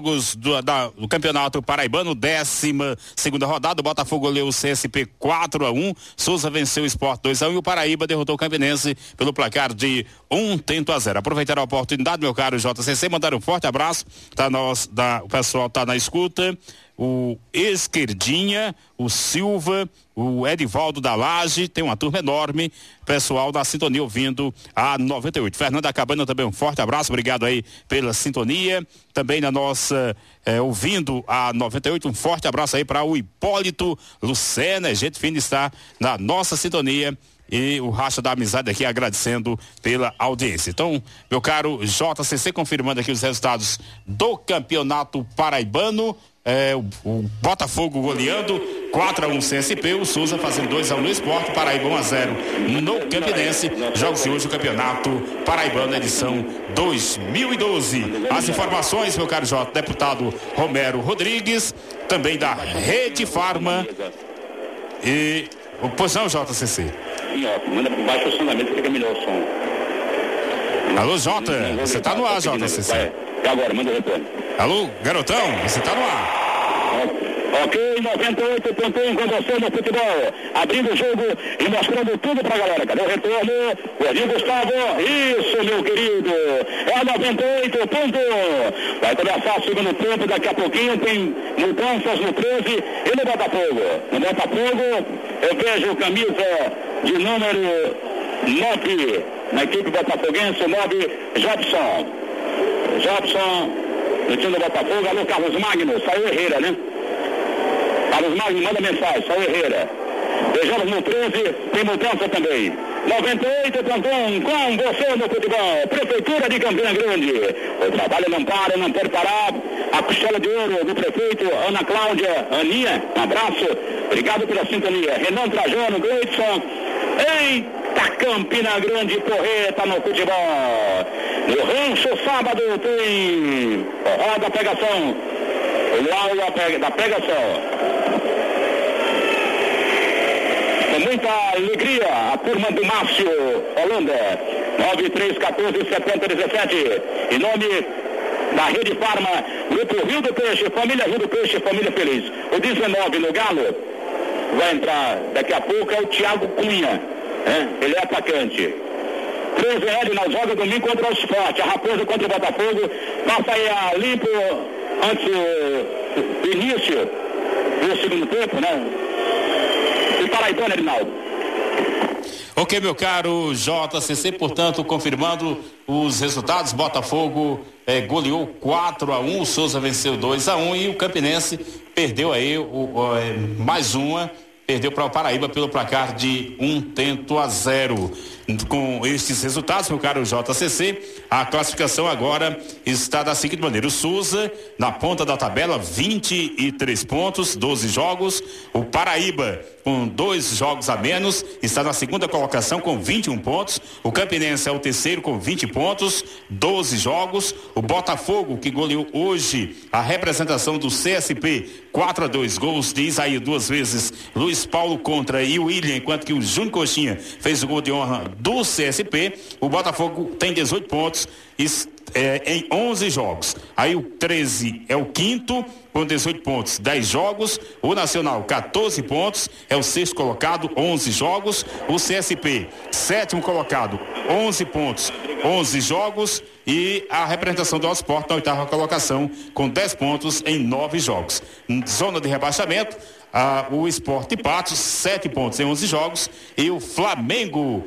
jogos do Campeonato Paraibano, 12ª rodada, o Botafogo goleou o CSP 4-1, Souza venceu o Sport 2-1 e o Paraíba derrotou o Campinense pelo placar de 1-0. Aproveitar a oportunidade, meu caro JCC, mandar um forte abraço, o pessoal tá na escuta, o Esquerdinha, o Silva, o Edivaldo da Laje, tem uma turma enorme, pessoal da sintonia ouvindo a 98. Fernanda Cabana também um forte abraço, obrigado aí pela sintonia, também na nossa, ouvindo a 98, um forte abraço aí para o Hipólito Lucena, gente fina está na nossa sintonia. E o Racha da Amizade aqui agradecendo pela audiência. Então, meu caro JCC, confirmando aqui os resultados do Campeonato Paraibano. O Botafogo goleando 4-1 CSP, o Souza fazendo 2-1 no Sport, Paraíba 1-0 no Campinense. Jogos de hoje o Campeonato Paraibano, edição 2012. As informações, meu caro J, deputado Romero Rodrigues, também da Rede Farma e... Pois não, JCC. Sim, ó, manda por baixo o sonamento, fica melhor o som. Alô, Jota, você tá no ar, JCC. E agora, manda o retorno. Alô, garotão, você tá no ar. Ok, 98.1 com você no futebol. Abrindo o jogo e mostrando tudo pra galera. Cadê o retorno? O Edinho Gustavo. Isso, meu querido. É 98.1. Vai começar o segundo tempo. Daqui a pouquinho tem mudanças no 13 e no Botafogo. No Botafogo, eu vejo camisa de número 9 na equipe botafoguense, o 9, Jobson, no time do Botafogo. Alô, Carlos Magno, saiu Herrera, né? Carlos Magno manda mensagem, saiu Herrera. Vejamos no 13, tem mudança também. 98.1 com você no futebol. Prefeitura de Campina Grande. O trabalho não para, não pode parar. A costela de ouro do prefeito Ana Cláudia, Aninha, um abraço. Obrigado pela sintonia. Renan Trajano, Gleidson. Eita, Campina Grande, porreta no futebol. No Rancho, sábado, tem forró da pegação. O Luau da pegação. Com muita alegria, a turma do Márcio Holanda, 93147017, em nome da Rede Farma, Grupo Rio do Peixe, Família Rio do Peixe, Família Feliz. O 19 no Galo, vai entrar daqui a pouco, é o Thiago Cunha, ele é atacante. 13 Ed na joga domingo contra o Sport, a Raposa contra o Botafogo, passa aí a limpo antes do início do segundo tempo, né? E Paraibano, Edinaldo. Ok, meu caro JCC, portanto, confirmando os resultados, Botafogo goleou 4-1, o Souza venceu 2-1 e o Campinense perdeu aí mais uma, perdeu para o Paraíba pelo placar de 1-0. Com estes resultados, meu caro JCC, a classificação agora está da seguinte maneira: o Souza na ponta da tabela, 23 pontos, 12 jogos. O Paraíba, com 2 jogos a menos, está na segunda colocação com 21 pontos. O Campinense é o terceiro com 20 pontos, 12 jogos. O Botafogo, que goleou hoje a representação do CSP 4-2, gols de Isaí 2 vezes, Luiz Paulo contra e o William, enquanto que o Júnior Coxinha fez o gol de honra do CSP. O Botafogo tem 18 pontos em 11 jogos. Aí o 13 é o quinto com 18 pontos, 10 jogos. O Nacional, 14 pontos, é o sexto colocado, 11 jogos. O CSP, sétimo colocado, 11 pontos, 11 jogos. E a representação do Sport na oitava colocação com 10 pontos em 9 jogos. Zona de rebaixamento, o Sport Patos, 7 pontos em 11 jogos, e o Flamengo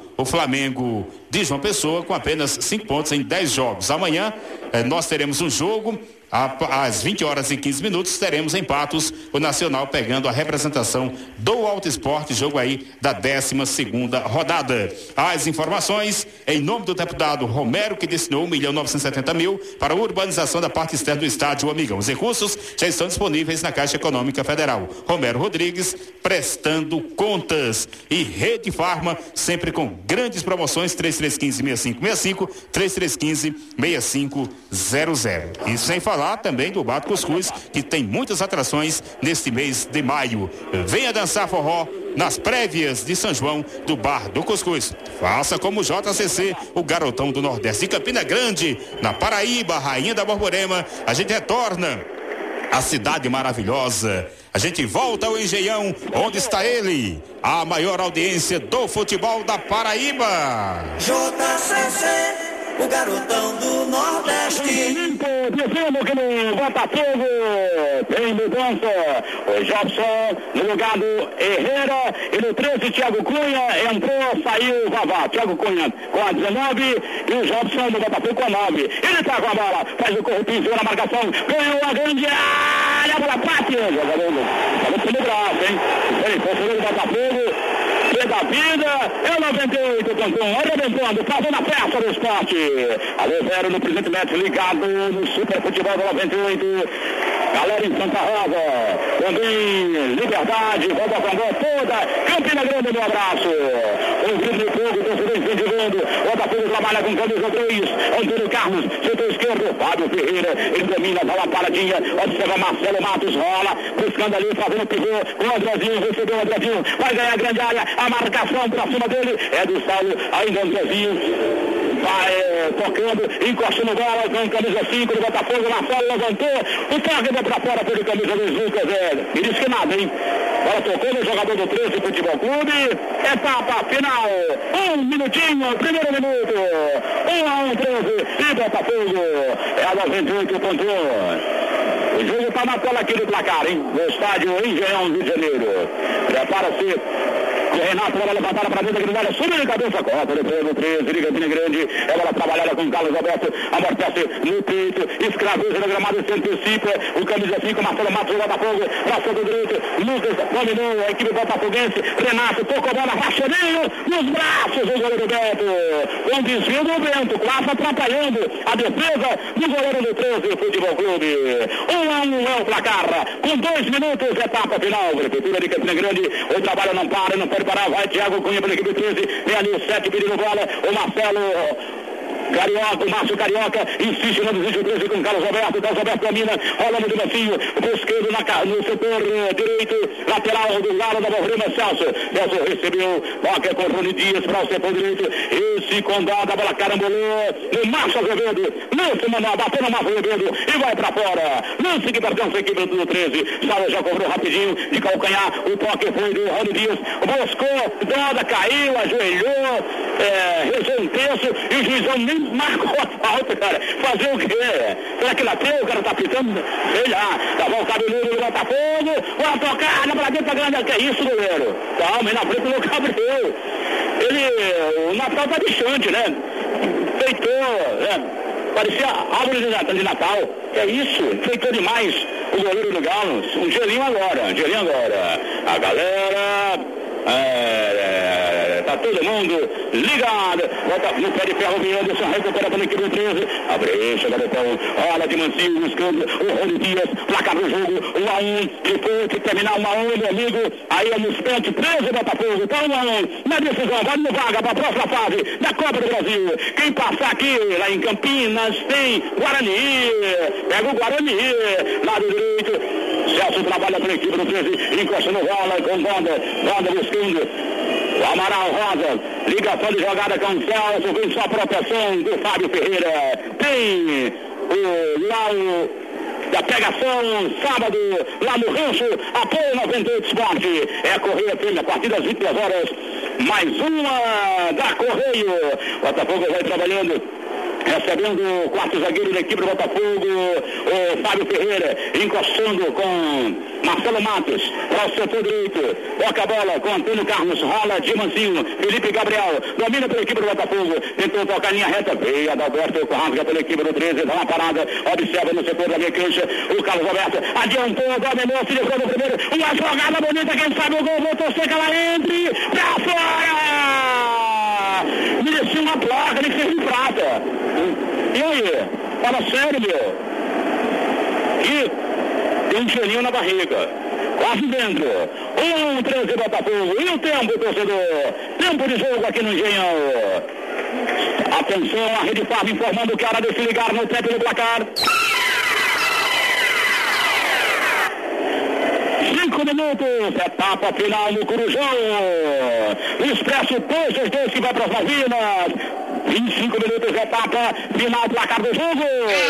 de João Pessoa com apenas 5 pontos em 10 jogos. Amanhã nós teremos um jogo às 20h15 teremos em Patos o Nacional pegando a representação do Alto Esporte, jogo aí da 12ª rodada. As informações em nome do deputado Romero, que destinou 1.970.000 para a urbanização da parte externa do estádio Amigão. Os recursos já estão disponíveis na Caixa Econômica Federal. Romero Rodrigues prestando contas. E Rede Farma, sempre com grandes promoções, 3315-6565, 3315-6500. E sem falar falar também do Bar do Cuscuz, que tem muitas atrações neste mês de maio. Venha dançar forró nas prévias de São João do Bar do Cuscuz. Faça como o JCC, o garotão do Nordeste. Em Campina Grande, na Paraíba, Rainha da Borborema, a gente retorna à cidade maravilhosa. A gente volta ao Engenhão, onde está ele, a maior audiência do futebol da Paraíba. JCC, o garotão do Nordeste. Dizendo que no Botafogo tem mudança. O Jobson no lugar do Herrera e no 13 Thiago Cunha entrou, saiu o Vavá. Thiago Cunha com a 19 e o Jobson no Botafogo com a 9. Ele tá com a bola, faz o corrupinho na marcação, ganhou a grande área, a bola bate. Falou pelo braço, hein? Ele foi o Botafogo. Da vida, é 98, Cantão, arrebentando, fazendo a festa do esporte. Alô, Zero no Presidente Médici, ligado no Super Futebol do 98. Galera em Santa Rosa, também Liberdade, Roda Condor, toda Campina Grande, meu abraço. O grito de fogo, torcedor incentivando. O Botafogo trabalha com camisa 3. Antônio Carlos, setor esquerdo, Fábio Ferreira, ele domina, dá uma paradinha, observa Marcelo Matos, rola, buscando ali, fazendo pivô com o Andrezinho, recebeu o Andrezinho, vai ganhar a grande área, a marcação pra cima dele, é do Saulo, ainda Andrezinho, vai tocando, encostando bola com camisa 5 do Botafogo, Marcelo levantou, o toque vai pra fora pelo camisa do Lucas, e disse que nada, hein? Bola tocou no jogador do 13 Futebol Clube, etapa final, 1 minutinho, primeiro minuto, 1-1, 13, e Botafogo, é a 98.1. O jogo está na tela aqui do placar, hein? No estádio Engenhão, Rio de Janeiro. Prepara-se. O Renato, bola levantada para dentro da grande área, sube de cabeça, corta, depois do 13, liga Campina Grande, é bola trabalhada com o Carlos Alberto, amortece no peito, escraviza no gramado, se antecipa, o camisa 5, Marcelo Matos, Botafogo, braço do direito, Lucas dominou a equipe botafoguense, Renato tocou a bola, rachadinho, nos braços do goleiro Beto, com desvio do Bento, quase atrapalhando a defesa do goleiro do 13 Futebol Clube. 1-1 é o placar, com 2 minutos, etapa final, Prefeitura de Campina Grande, o trabalho não para, não pode parar, vai Thiago Cunha pela equipe 13, vem ali o 7 pedindo bola, o Marcelo Carioca, o Márcio Carioca, insiste no desvio 13 com o Carlos Alberto, Carlos Alberto domina, rola no Dimancinho, esquerdo no setor direito, lateral do lado da Borborema, Celso recebeu, toca com o Rony Dias para o setor direito, esse condado, a bola carambolou, no Márcio Azevedo, lance manual, bateu no Márcio Azevedo e vai para fora, lance que pertence à equipe do 13, Saulo já cobrou rapidinho, de calcanhar, o toque foi do Rony Dias, buscou, Doda caiu, ajoelhou, rezou um terço e o juizão nem marcou a falta, cara. Fazer o quê? Será que bateu? O cara tá pitando? Sei lá. Tá bom, o cabeludo do Botafogo. Vai tocar na dentro da grande. Que é isso, goleiro? Calma, aí na frente do Gabriel. O Natal tá distante, né? Feitou, né? Parecia árvore de Natal. Que é isso? Feitou demais o goleiro do Galo. Um gelinho agora. A galera... tá todo mundo ligado, volta no pé de ferro, o Anderson recupera pela equipe do 13, a brecha, garotão, olha de mansinho, buscando o Rony Dias, placar do jogo, 1-1, depois que terminar 1-1, meu amigo, aí é nos pente, 13 Botafogo, tá 1-1, na decisão, vai no vaga para a próxima fase da Copa do Brasil, quem passar aqui, lá em Campinas, tem Guarani, pega o Guarani, lado direito, Celso trabalha pela equipe do 13, encostando bola com Banda buscando o Amaral Rosa, ligação de jogada com o Celso, vem só a proteção do Fábio Ferreira, tem o da pegação, sábado, lá no Rancho, apoio 98 Esporte, é a Correia Firme, a partir das 22 horas, mais uma da Correio, Botafogo vai trabalhando, recebendo o quarto zagueiro da equipe do Botafogo, o Fábio Ferreira, encostando com Marcelo Matos, para o setor direito, toca a bola com Antônio Carlos, rola de mansinho, Felipe Gabriel, domina pela equipe do Botafogo, tentou tocar a linha reta, veio Adalberto, rasga pela equipe do 13, dá uma parada, observa no setor da meia cancha, o Carlos Alberto, adiantou, dominou, se livrou do primeiro, uma jogada bonita, quem sabe o gol, vou torcer que ela entre, pra fora! Merecia uma placa, nem que seja em prata. E aí? Fala sério, meu. E tem um gelinho na barriga. Quase dentro. 1-13 Botafogo. E o tempo, torcedor? Tempo de jogo aqui no Engenhão. Atenção, a Rede Farm informando que é hora de se ligar no tempo do placar. minutos, etapa final no Corujão. O Expresso 222 que vai para as Malvinas. 25 minutos, etapa final, placar do jogo.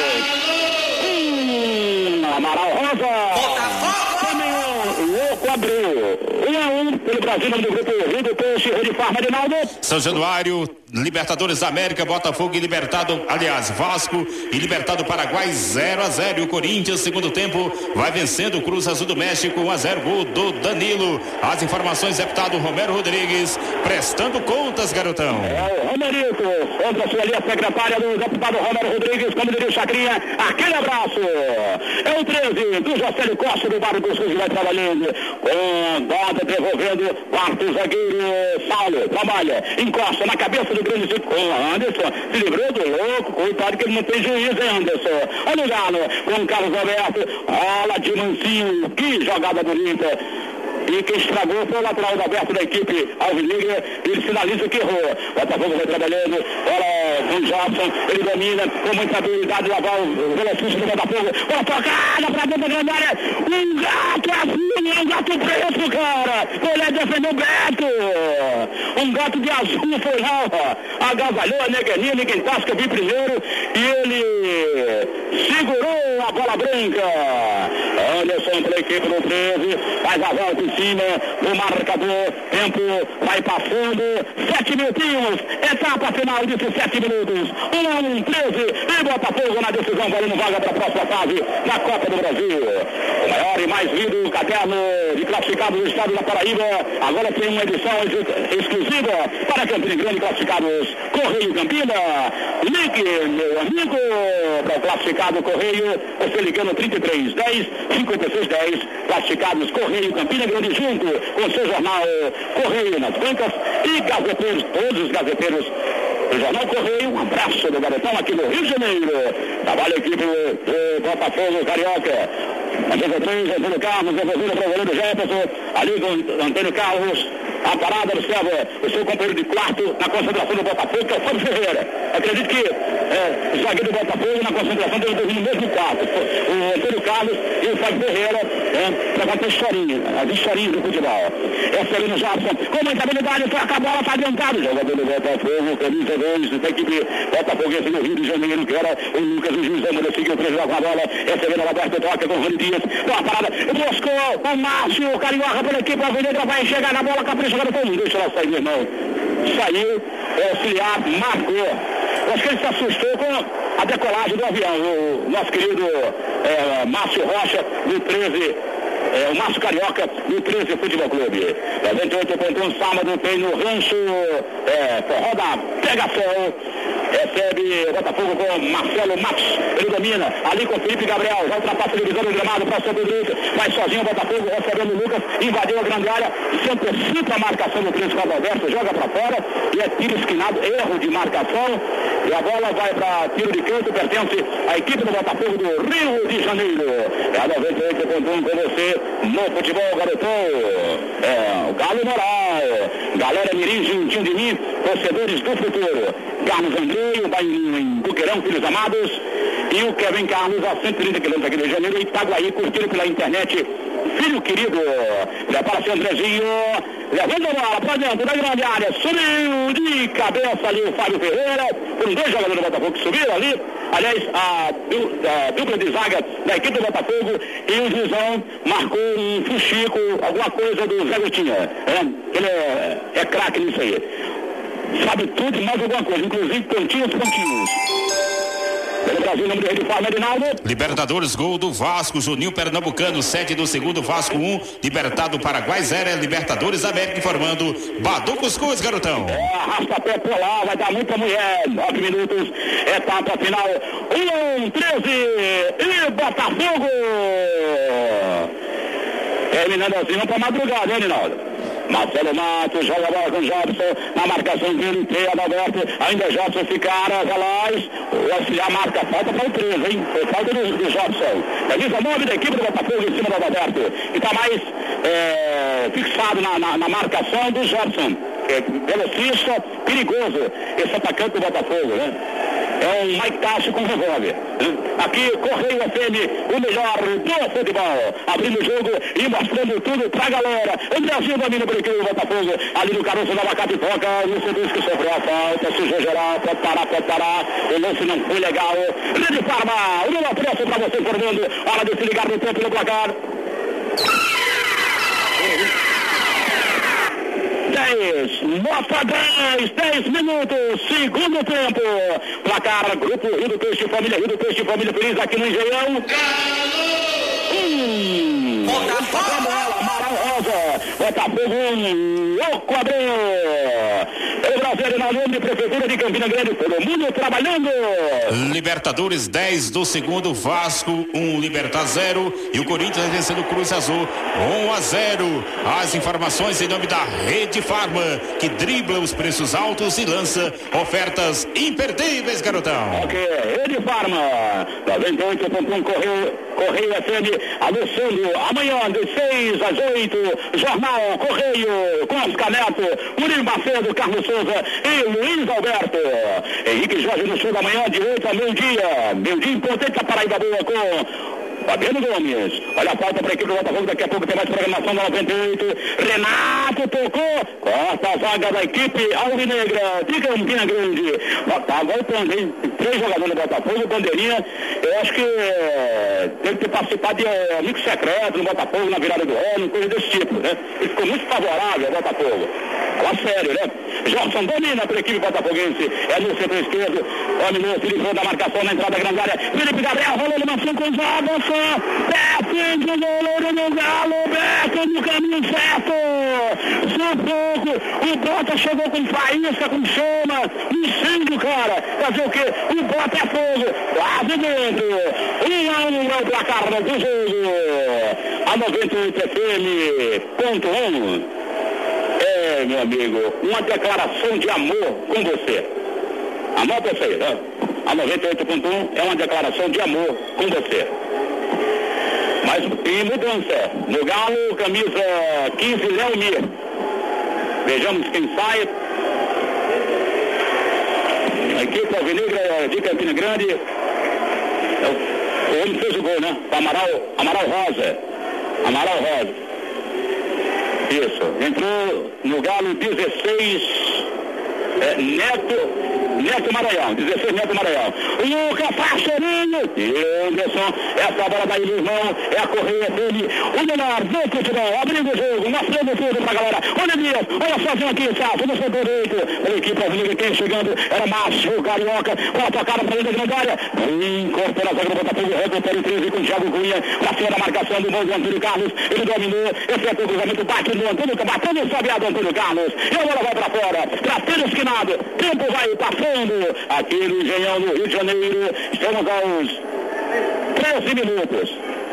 Amaral Rosa. Também o Louco Abreu. 1-1 pelo Brasil no grupo Rio do Peixe, Rede Farma de Naldo. São Januário, Libertadores da América, Botafogo e Libertado, aliás, Vasco e Libertado Paraguai 0-0. E o Corinthians, segundo tempo, vai vencendo o Cruz Azul do México 1-0, gol do Danilo. As informações, deputado Romero Rodrigues, prestando contas, garotão. É o Romerito, contra a sua linha secretária do deputado Romero Rodrigues, como diria o Chacrinha, aquele abraço. É o 13 do Jocélio Costa do Bairro do Sul, que vai trabalhando com Dota, devolvendo, quarto zagueiro, Saulo, trabalha, encosta na cabeça do grande Zico, com Anderson, se livrou do louco, coitado que ele não tem juiz, hein, Anderson. Olha o Galo, com o Carlos Alberto, olha de Mancinho, que jogada bonita. E quem estragou foi o lateral aberto da equipe Alvinegra. Ele sinaliza que errou. Botafogo vai trabalhando. Olha com o Jobson. Ele domina com muita habilidade. Lá vai o velocista do Botafogo. Olha tocada pra dentro da grande área. Um gato azul. Um gato preto, cara. Foi lá defender o Beto. Um gato de azul foi lá. Agasalhou a Neguelinha. Ninguém tasca vir primeiro. E ele segurou a bola branca. Anderson para a equipe do 13. Faz a volta em cima do marcador. Tempo vai passando. 7 minutinhos. Etapa final desses 7 minutos. 1-1, 13. E Botafogo na decisão, valendo vaga para a próxima fase na Copa do Brasil. O maior e mais lido caderno de classificados do estado da Paraíba. Agora tem uma edição exclusiva para Campina Grande, classificados Correio Campina. Ligue, meu amigo, para o classificado Correio. Você ligando 33 10 56 10. Classificados Correio Campina Grande, junto com o seu jornal Correio nas bancas e gazeteiros, todos os gazeteiros do jornal Correio. Um abraço do garotão aqui no Rio de Janeiro. Trabalha a equipe do Botafogo Carioca. A 13, Antônio Carlos, devolvendo para o goleiro Jefferson. Ali com Antônio Carlos. A parada, observa o seu companheiro de quarto na concentração do Botafogo, que é o Fábio Ferreira. Acredito que o zagueiro do Botafogo na concentração dele dormindo no mesmo quarto. O Antônio Carlos e o Fábio Ferreira para contar as historinhas do futebol. Essa ali no Jobson, com muita habilidade, toca a bola, está adiantado. Jogador do Botafogo, camisa 2, da equipe Botafoguense no Rio de Janeiro, que era o Lucas, o juiz Amor, seguiu 3 jogos na bola. Essa ali na Roberto toca com o Rony Dias. Dá uma parada, buscou o Márcio, o Carioca pela equipe Alvinegra, vai chegar na bola, capricha. Não deixa ela sair, irmão. Saiu, auxiliar, marcou. Acho que ele se assustou com a decolagem do avião. O nosso querido Márcio Rocha, do 13, o Márcio Carioca, do 13 Futebol Clube. 98.1 sábado tem no Rancho Forró da Pegação. Recebe o Botafogo com Marcelo Matos. Ele domina ali com Felipe Gabriel. Já ultrapassa a divisão do gramado para o Santo Brito. Vai sozinho o Botafogo, recebendo o Lucas. Invadiu a grande área. Se antecipa a marcação do principal Alberto. Joga para fora. E é tiro esquinado. Erro de marcação. E a bola vai para tiro de canto. Pertence à equipe do Botafogo do Rio de Janeiro. É a 98.1 com você no futebol, garotão. O Galo Moral. Galera Mirim, juntinho de mim. Torcedores do futuro. Carlos Andrei, vai em Buqueirão, Filhos Amados, e o Kevin Carlos a 130 quilômetros aqui do Rio de Janeiro, Itaguaí, curtido pela internet. Filho querido, prepara-se Andrezinho, levando a bola para dentro da grande área, subiu de cabeça ali o Fábio Ferreira, foram 2 jogadores do Botafogo que subiram ali, aliás, a dupla de zaga da equipe do Botafogo, e o juizão marcou um fuxico, alguma coisa do Zé Gotinha, ele é craque nisso aí. Sabe tudo e mais alguma coisa, inclusive pontinhos. Pelo Brasil, número de Rede Farma de Naldo. Libertadores, gol do Vasco, Juninho Pernambucano, 7 do segundo, Vasco 1, Libertado Paraguai 0, Libertadores América informando, Badu Cuscuz, garotão. Arrasta pé por lá, vai dar muita mulher, 9 minutos, etapa final, 1-13, e Botafogo. Terminando assim, vamos pra madrugada, hein, Rinaldo? Marcelo Matos joga a bola com o Jobson, na marcação dele, tem Adalberto, ainda Jobson fica Galás, o auxiliar marca, falta para o 13, hein? Foi falta do Jobson. Camisa 9 da equipe do Botafogo em cima do Adalberto, e está mais fixado na marcação do Jobson, velocista, perigoso, esse atacante do Botafogo, né? É um Mike Tyson com revólver. Aqui, Correio FM, o melhor do futebol. Abrindo o jogo e mostrando tudo pra galera. O Brasil domina por aqui, o Botafogo. Ali no caroço da Abacate toca. Não sei que sofreu a falta. Sujou geral. Pode parar. O lance não foi legal. Grande Parma. O melhor preço pra você, Fernando. Hora de se ligar no tempo do placar. 10 minutos, segundo tempo. Placar, Grupo Rio do Peixe Família Feliz aqui no Engenhão. Amaral Rosa, Botafogo, Louco Abreu. O Brasil na União de Prefeitura de Campina Grande, todo mundo trabalhando. Libertadores 10 do segundo, Vasco 1, Libertad 0 e o Corinthians vencendo o Cruz Azul 1-0. As informações em nome da Rede Farma, que dribla os preços altos e lança ofertas imperdíveis, garotão. Ok, Rede Farma, 98.1 Correio FM, anunciando amanhã de 6 às 8, Jornal Correio, Cosca Neto, Murilo Macedo, Carlos Souza e Luiz Alberto. Henrique Jorge no sul da manhã, de 8 a meio-dia. Meio-dia importante a Paraíba Boa com Fabiano Gomes. Olha a falta para a equipe do Botafogo. Daqui a pouco tem mais programação da 98. Renato tocou. Corta a zaga da equipe alvinegra de Campina Grande. Tá voltando, hein? 3 jogadores do Botafogo. Bandeirinha, eu acho que tem que participar de amigo secreto no Botafogo na virada do ano, coisa desse tipo, né? Ele ficou muito favorável ao Botafogo. Fala sério, né? Jorson domina para a equipe botafoguense. É no setor esquerdo. Dominou, se livrou da marcação na entrada da grande área. Felipe Gabriel rolou numa 5 avançou. Defende o goleiro do Galo. Beto no caminho certo. Sufoco. O Bota chegou com faísca, com chama. Incêndio, cara. Fazer o quê? O Bota é fogo. Quase dentro. 1-1 é o placar do jogo. A 98 FM.1. Meu amigo, uma declaração de amor com você. Anota isso aí, tá? A 98.1 é uma declaração de amor com você. Mas em mudança, no Galo, camisa 15, Léo Mir. Vejamos quem sai. A equipe alvinegra de Campina Grande. O homem fez o gol, né? Amaral Rosa. Isso, entrou no Galo 16, Neto Maranhão, 16 Neto Maranhão. Lucas Pastorinho, Anderson, essa bola da ilusão, é a correia dele, o melhor do futebol, abrindo o jogo, mostrando tudo pra galera. Olha Dias, olha sozinho aqui, Safo, no seu direito, a equipe alvinegra quem chegando, era Márcio Carioca, bola tocada pra dentro da grande área, incorpora a zaga do Botafogo, recupera o 13 com o Thiago Cunha, pra cima da marcação do gol do Antônio Carlos, ele dominou, efetuou o cruzamento, bate no Antônio, batendo o sabiado Antônio Carlos, e a bola vai pra fora, pra ter esquinado, tempo vai passando, aqui no Engenhão, no Rio de Janeiro, estamos aos 13 minutos.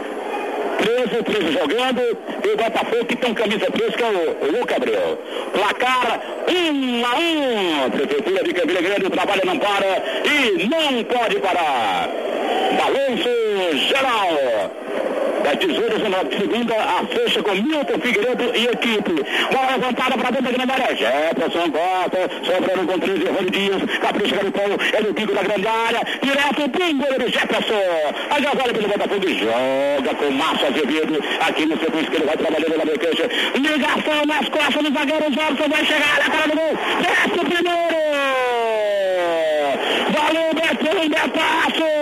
13 jogando, e o Botafogo que tem camisa 3, que é o Lucas Abreu. Placar 1-1. Prefeitura de Campina Grande, o trabalho não para e não pode parar. Balanço geral. Das tesouras na segunda, a fecha com Milton Figueiredo e equipe. Bola levantada para dentro da grande área. Jefferson corta, sobrando com 13, Rony Dias, capricha Garipão, é no pico da grande área, direto para o goleiro Jefferson. Aí agora pelo Botafogo joga com Márcio Azevedo, aqui no setor esquerdo, vai trabalhando na mecancha. Ligação nas costas do zagueiro Jefferson, vai chegar na cara do gol. Desce o primeiro. Valeu, Beto, Betaço.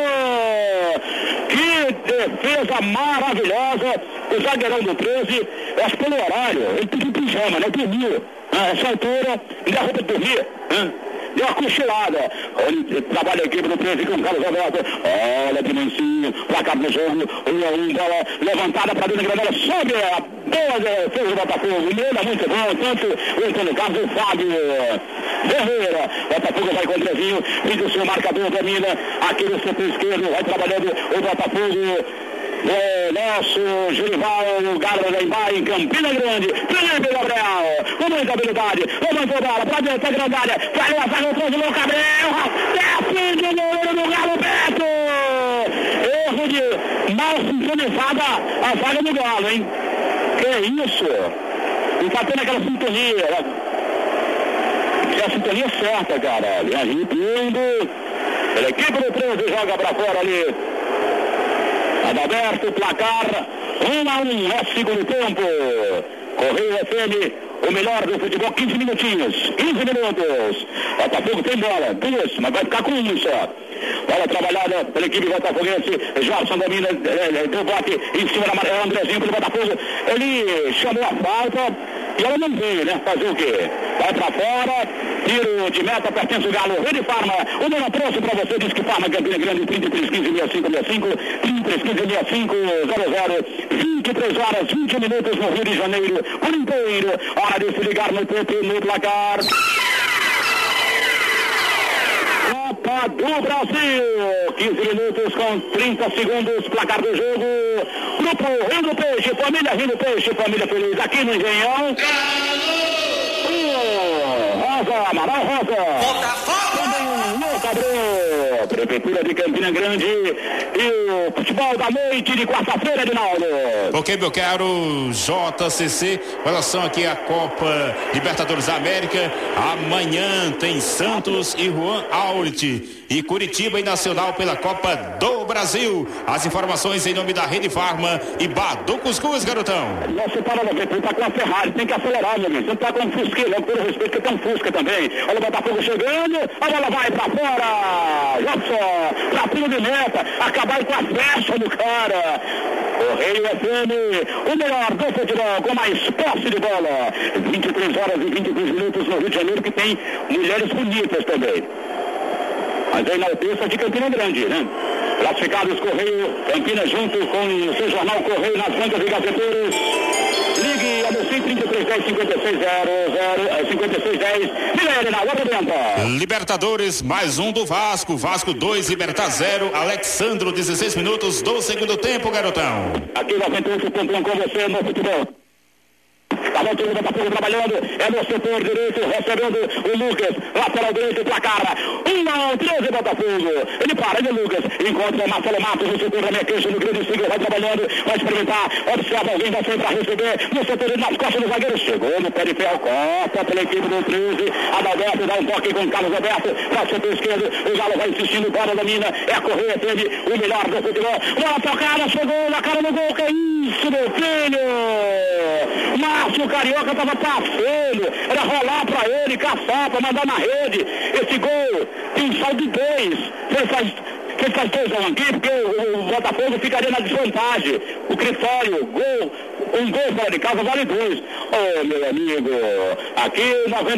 Defesa maravilhosa, o zagueirão do 13, acho que pelo horário, ele pediu pijama, né? Dormiu, essa altura, e dá roupa de dormir, deu uma cochilada. Ele trabalha a equipe do 13 com o Carlos Alberto, olha de mansinho, placar no jogo, 1-1, bola levantada para dentro da granada, sobe a boa defesa do Botafogo, o meio é muito bom, tanto o Antônio Carlos, o Fábio Ferreira, Botafogo vai com o Trezinho, fica o seu marcador, domina, aqui no setor esquerdo, vai trabalhando o Botafogo. Nosso Genival Garba da Embaixo em Campina Grande, Felipe Gabriel, com muita habilidade, levantou a bola pra dentro da grande área, vai a zaga atrás do Lucas Gabriel, defende o goleiro do Galo Beto, erro de mal sincronizada a zaga do Galo, hein? Que isso? Não tá tendo aquela sintonia, né? É a sintonia certa, cara, arrepiando. A equipe do 13 joga para fora ali. Adalberto, placar 1-1, é segundo tempo. Correio FM, o melhor do futebol, 15 minutinhos. 15 minutos. Botafogo tem bola, duas, mas vai ficar com um só. Bola trabalhada pela equipe botafoguense. Jorson domina, deu bote em cima da maré. Andrezinho pro Botafogo. Ele chamou a falta e ela não veio, né? Fazer o quê? Vai pra fora, tiro de meta, pertence o Galo. Rede Farma, o número próximo pra você, diz que Farma Campina Grande, 3315-6565, 3315-6500, 23 horas, 20 minutos no Rio de Janeiro, por inteiro. Hora de se ligar no tempo e no placar. Copa do Brasil, 15 minutos com 30 segundos, placar do jogo. Grupo Rindo Peixe, família Rindo Peixe, família feliz aqui no Engenhão. Rosa, Amaral Rosa. Prefeitura de Campina Grande e o futebol da noite de quarta-feira, Edinaldo. Ok, meu caro JCC, com relação aqui à Copa Libertadores da América, amanhã tem Santos e Juan Aurich e Curitiba e Nacional pela Copa do Brasil. As informações em nome da Rede Farma e Badu Cuscuz, garotão. Você para no ele tá com a Ferrari, tem que acelerar, meu amigo. Você não tá com um Fusquinha, não, por respeito, que tem um Fusca também. Olha o Botafogo chegando, a bola vai pra fora. Jobson, pra pulo de meta, acabar com a flecha do cara. Correio FM, o melhor do futebol, com mais posse de bola. 23 horas e 22 minutos no Rio de Janeiro, que tem mulheres bonitas também. Mas aí na Alpesta de Campina Grande, né? Classificados Correio, Campina junto com o seu jornal Correio nas bancas e gazeteiros. Ligue a você 3310 5610. Milene na outra dentro. Libertadores, mais um do Vasco. Vasco 2, Libertad 0. Alexandro, 16 minutos do segundo tempo, garotão. Aqui 98.1 com você no futebol. Tá bom, o Botafogo trabalhando, é no setor direito, recebendo o Lucas, lateral direito, placar, 1-13 Botafogo, ele para, ele Lucas, encontra o Marcelo Matos no setor da minha queixa, no grande sigla, vai trabalhando, vai experimentar, observa alguém, vai sair para receber, no setor nas costas do zagueiro, chegou no pé de ferro, copa pela equipe do 13, Adalberto dá um toque com o Carlos Alberto, para o setor esquerdo, o Galo vai insistindo, bola da mina, é a Correia, teve o melhor do futebol, bola tocada, chegou na cara do gol, que é isso, meu filho! Márcio Carioca estava passando, era rolar para ele, caçar, para mandar na rede. Esse gol tem um saldo de 2. Quem faz 2 aqui, porque o Botafogo ficaria na desvantagem. O critério, gol, um gol fora de casa vale 2. Ô, meu amigo, aqui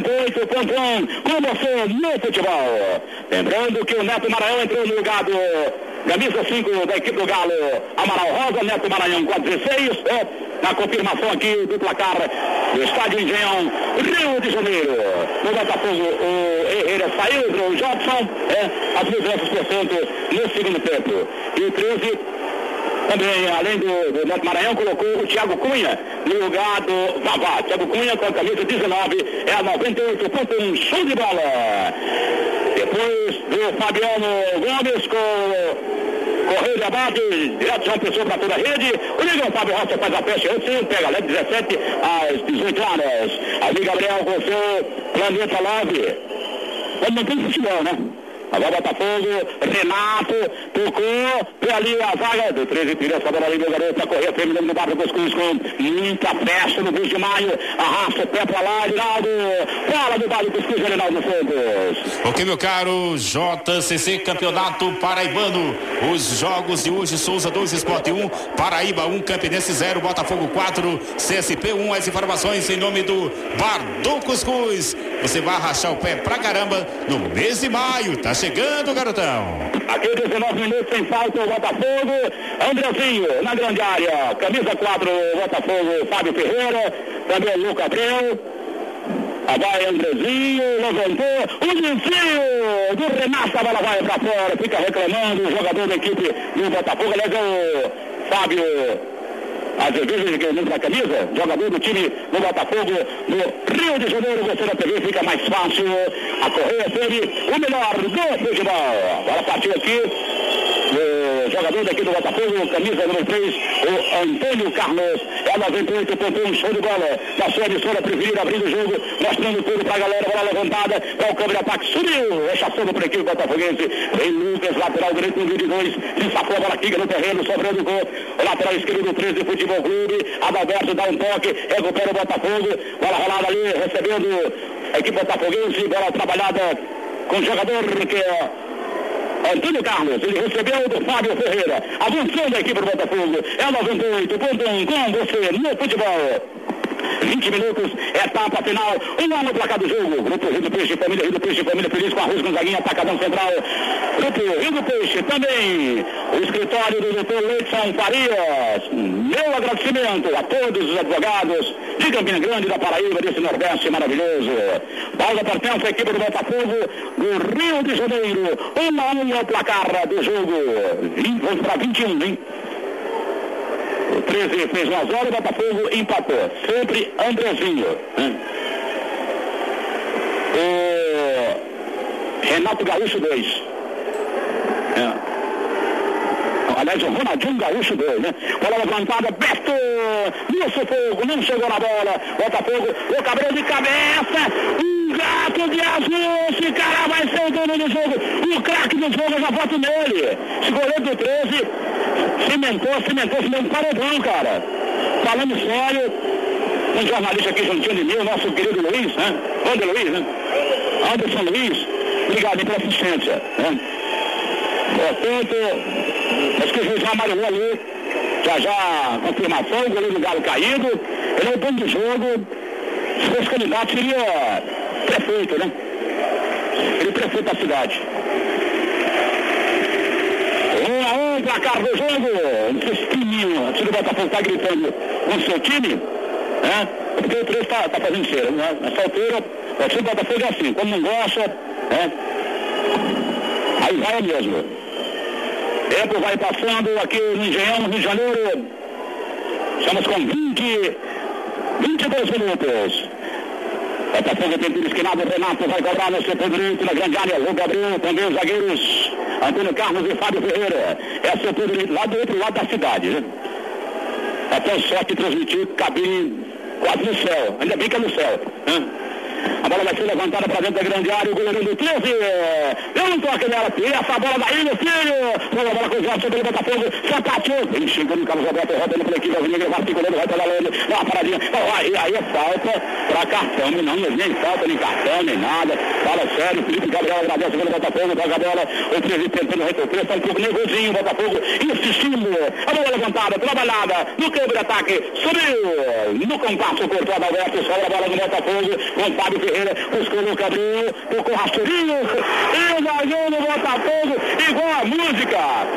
98.1, com você no futebol. Lembrando que o Neto Maranhão entrou no lugar do camisa 5 da equipe do Galo, Amaral Rosa, Neto Maranhão com a 16, na confirmação aqui do placar do Estádio Engenhão, Rio de Janeiro. No Botafogo, o Herrera saiu, o Jobson, as mudanças, portanto, no segundo tempo. E o 13, também, além do Neto Maranhão, colocou o Thiago Cunha no lugar do Vavá. Thiago Cunha com a camisa 19, é a 98.1, show de bola. Depois do Fabiano Gomes com Correio de Abate, direto de uma pessoa para toda a rede. O Ligão Fábio Rocha faz a festa antes, pega lá 17 às 18 horas. Ali Gabriel com o seu Planeta Live. Quando não tem futebol, né? Agora Botafogo, Renato, tocou, vê ali a vaga do 13, tira essa bola ali, meu garoto, a correr feminino no Barro Cuscuz com muita festa no 20 de maio, arrasta o pé pra lá, Rinaldo, bola do Barro Cuscuz, Rinaldo Santos. Ok, meu caro JCC, Campeonato Paraibano, os jogos de hoje, Souza 2, Sport 1, Paraíba 1, Campinense 0, Botafogo 4, CSP 1, as informações em nome do Bardo Cuscuz. Você vai rachar o pé pra caramba no mês de maio, tá chegando, garotão. Aqui 19 minutos sem falta o Botafogo, Andrezinho na grande área, camisa 4, Botafogo, Fábio Ferreira, também o Luca Abreu. Vai Andrezinho, levantou, o Lincinho do Renato, a bola vai pra fora, fica reclamando o jogador da equipe do Botafogo, aliás é o Fábio Azevedo, que é o número da camisa, jogador do time do Botafogo no Rio de Janeiro. Você na TV fica mais fácil. A Correia teve o melhor do futebol. Agora partiu aqui o jogador daqui do Botafogo, camisa número 3, o Antônio Carlos. É 98.1, show de bola. Da sua emissora preferida, abrindo o jogo, mostrando tudo pra galera. Bola levantada, para o câmera ataque, subiu. Rechaçando por equipe botafoguense. Vem Lucas, lateral direito no 22. Se sacou a bola, fica no terreno, sobrando gol. O lateral esquerdo do 13 Futebol Clube. Adalberto dá um toque, recupera o Botafogo. Bola rolada ali, recebendo a equipe botafoguense. Bola trabalhada com o jogador que é Antônio Carlos. Ele recebeu do Fábio Ferreira. Avançando a equipe do Botafogo. É 98.1 com você no futebol. 20 minutos, etapa final, 1-1 no placar do jogo. Grupo Rio do Peixe, família feliz com arroz com zaguinha, atacadão central. Grupo Rio do Peixe, também o escritório do Dr. Leidson Farias. Meu agradecimento a todos os advogados de Campina Grande, da Paraíba, desse Nordeste maravilhoso. Pausa pertence à equipe do Botafogo do Rio de Janeiro. 1-1 no placar do jogo. Vamos para 21, hein? O 13 fez 1-0, o Botafogo empatou. Sempre Andrezinho. O Renato Gaúcho 2. Aliás, o Ronaldinho Gaúcho 2, né? Bola levantada, Beto! No sufoco, não chegou na bola. Botafogo, o Cabral de cabeça. Um gato de azul. Esse cara vai ser o dono do jogo. O craque do jogo, eu já voto nele. Esse goleiro do 13 cimentou, paredão, cara. Falando sério, um jornalista aqui juntinho de mim, o nosso querido Luiz, né? Anderson Luiz, obrigado pela assistência, né? Portanto, acho que o juiz já amarelou ali, já confirmação, o goleiro do Galo caído, ele é o dono do jogo. Se fosse candidato seria prefeito, né? Ele é prefeito da cidade. 1-1, placar do jogo. Esse time, o time do Botafogo está gritando com o seu time, né? Porque o 3 está fazendo cheiro, né? Nessa altura, o time do Botafogo é assim, quando não gosta, né? Aí vai mesmo. Tempo vai passando aqui no Engenhão, no Rio de Janeiro. Estamos com 22 minutos. Botafogo tem tudo esquinado, o Renato vai cobrar no setor direito, na grande área, o Gabriel, também os zagueiros, Antônio Carlos e Fábio Ferreira. É o setor direito, lá do outro lado da cidade, né? Até o sorte transmitir cabine quase no céu, ainda bem que é no céu, né? A bola vai ser levantada para dentro da grande área, o goleiro do 13, deu um toque nela, e essa bola daí, meu filho, foi a bola cruzada sobre o Botafogo, sapateou, ele chegou no Carlos Alberto, rodando pela equipe, Alvinegro, vai segurando, vai pedalando, dá uma paradinha, aí é falta para cartão, não, nem falta, nem cartão, nem nada, fala sério, Felipe Gabriel agradece pelo Botafogo, toca a bola, o 13 tentando retroceder, está um pouco nervosinho, o Botafogo insistindo, a bola levantada, trabalhada, no campo de ataque, subiu, no compasso, cortou a Adalberto, sobra a bola no Botafogo, com Fábio Ferreira, buscou o Gabriel, tocou rasteirinho, e o zagueiro do Botafogo, igual a música,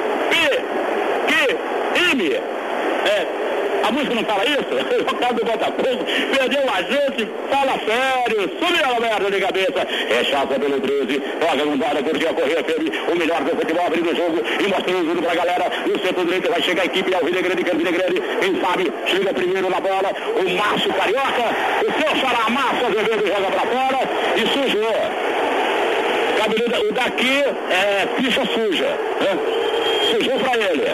P-Q-M, a música não fala isso? O cara do Botafogo perdeu a gente, fala sério, subiu a merda de cabeça, rechaça pelo 13, toca com bola, curtiu a correr, fez o melhor do futebol, abrindo o jogo e mostrando tudo pra galera, no centro direito vai chegar a equipe Alvinegro de Campina Grande, quem sabe, chega primeiro na bola, o Márcio Carioca, o seu Xará Márcio Azevedo joga pra fora e sujou. O daqui é ficha suja, né? Sujou pra ele.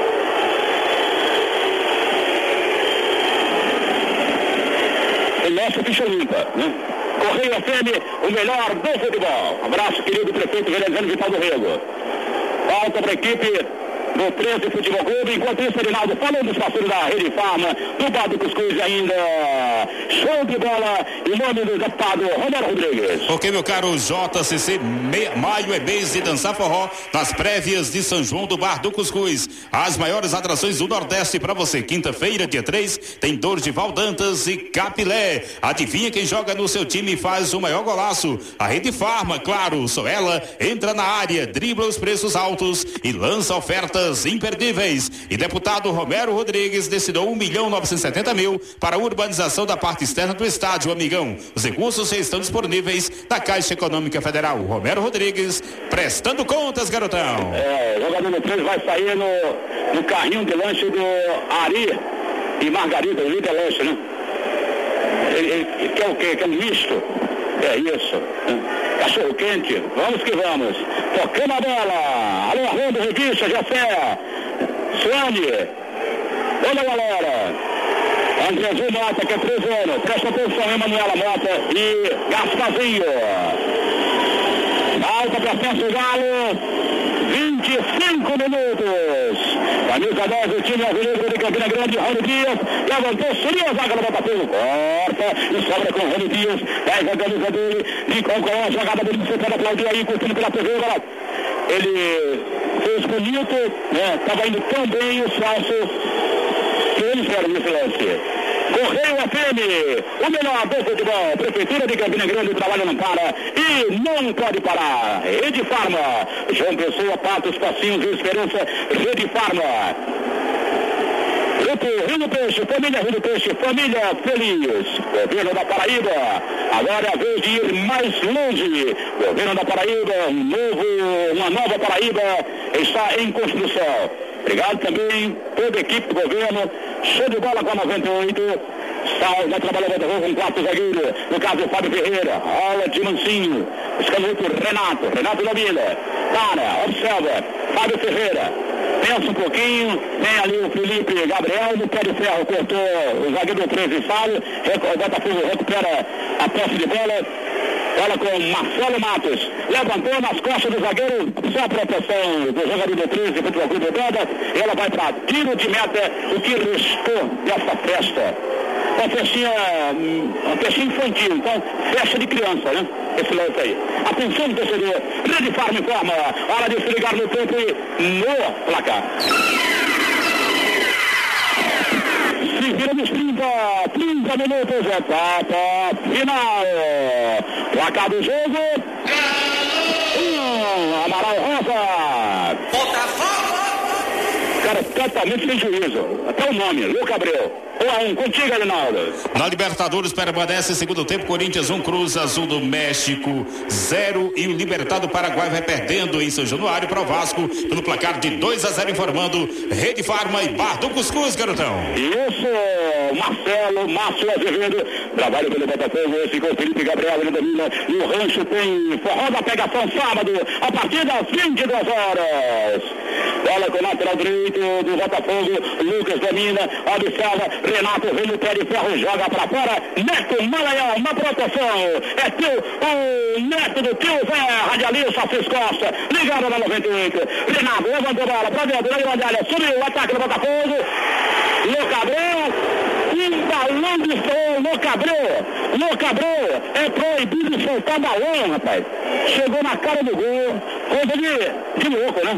Nossa ficha limpa, né? Correio FM, o melhor do futebol. Abraço, querido prefeito Veneziano Vital do Rego. Volta para a equipe do 13 Futebol Clube. Enquanto isso, Reinaldo, falando dos parceiros da Rede Farma, do Bar do Cuscuz ainda. Show de bola em nome do deputado Romero Rodrigues. Ok, meu caro JCC, maio é mês de dançar forró nas prévias de São João do Bar do Cuscuz. As maiores atrações do Nordeste para você. Quinta-feira, dia 3, tem Dorival Dantas e Capilé. Adivinha quem joga no seu time e faz o maior golaço? A Rede Farma, claro, só ela entra na área, dribla os preços altos e lança ofertas imperdíveis. E deputado Romero Rodrigues destinou 1.970.000 para a urbanização da parte externa do estádio, amigão. Os recursos já estão disponíveis na Caixa Econômica Federal. Romero Rodrigues prestando contas, garotão. O jogador do 3 vai sair no carrinho de lanche do Ari e Margarida, o líder lanche, né? Ele quer o quê? Quer um misto? É isso, né? Cachorro quente, vamos que vamos. Tocando a bola. Alô, Arrondo, Revista, Jafé. Suane. Olha, galera. Andrezinho Mota, que é 3 anos. Presta atenção, Emanuela Mota e Gaspazinho. Alta para Afonso Galo. 25 minutos. Camisa 10, o time alvinegro de Campina Grande. Rony Dias levantou, subiu a zaga do Botafogo. Corta e sobra com o Rony Dias. 10 a camisa dele. De concorrência, jogada dele. Você pode aplaudir aí, curtindo pela TV. Agora, ele fez bonito, né? Estava indo tão bem o Celso que ele fera nesse lance. Correio FM, o melhor do futebol. Prefeitura de Campina Grande, o trabalho não para e não pode parar. Rede Farma, João Pessoa, Patos, Passinhos e Esperança. Rede Farma. Grupo Rio do Peixe, família Rio do Peixe, família feliz. Governo da Paraíba, agora é a vez de ir mais longe. Governo da Paraíba, uma nova Paraíba está em construção. Obrigado também toda a equipe do governo. Show de bola com a 98. Vai trabalhar com 4 zagueiros. No caso do Fábio Ferreira. Aula de Mancinho. Escanuto Renato da Vila. Para, observa. Fábio Ferreira. Pensa um pouquinho. Tem ali o Felipe Gabriel. No pé de ferro cortou o zagueiro do 13 e sai. O Botafogo recupera a posse de bola. Bola com Marcelo Matos. Levantou nas costas do zagueiro. Só a proteção do jogador do 13, Futebol Clube Banda. Ela vai para tiro de meta. O que restou dessa festa? Uma festinha infantil. Então, festa de criança, né? Esse lance aí. Atenção, torcedor. Rede Farma informa. Hora de se ligar no tempo e no placar. Se vira nos 30 minutos, etapa final. Placar do jogo. Amaral Rosa. Botafogo! Cara, totalmente sem juízo. Até o nome, Luca Abreu. 1-1, contigo, Arinaldo. Na Libertadores permanece segundo tempo, Corinthians 1, Cruz Azul do México 0 e o Libertado Paraguai vai perdendo em São Januário para o Vasco pelo placar de 2-0, informando Rede Farma e Bar do Cuscuz, garotão. Isso, Márcio Azevedo, trabalho pelo Botafogo, esse com o Felipe Gabriel, ele domina, e o Rancho tem forró da pegação sábado, a partir das 22 horas. Bola com o lateral direito do Botafogo, Lucas domina, observa, Renato vem no pé de ferro, joga pra fora, Neto Maranhão, na proteção, é teu, o Neto do tio Zé, radialista, Assis Costa, ligado na 98, Renato levantou a bola pra dentro, na medalha, subiu o ataque do Botafogo, Luca Abreu, embalando o som, Luca Abreu, é proibido soltar balão, rapaz, chegou na cara do gol, coisa de louco, né?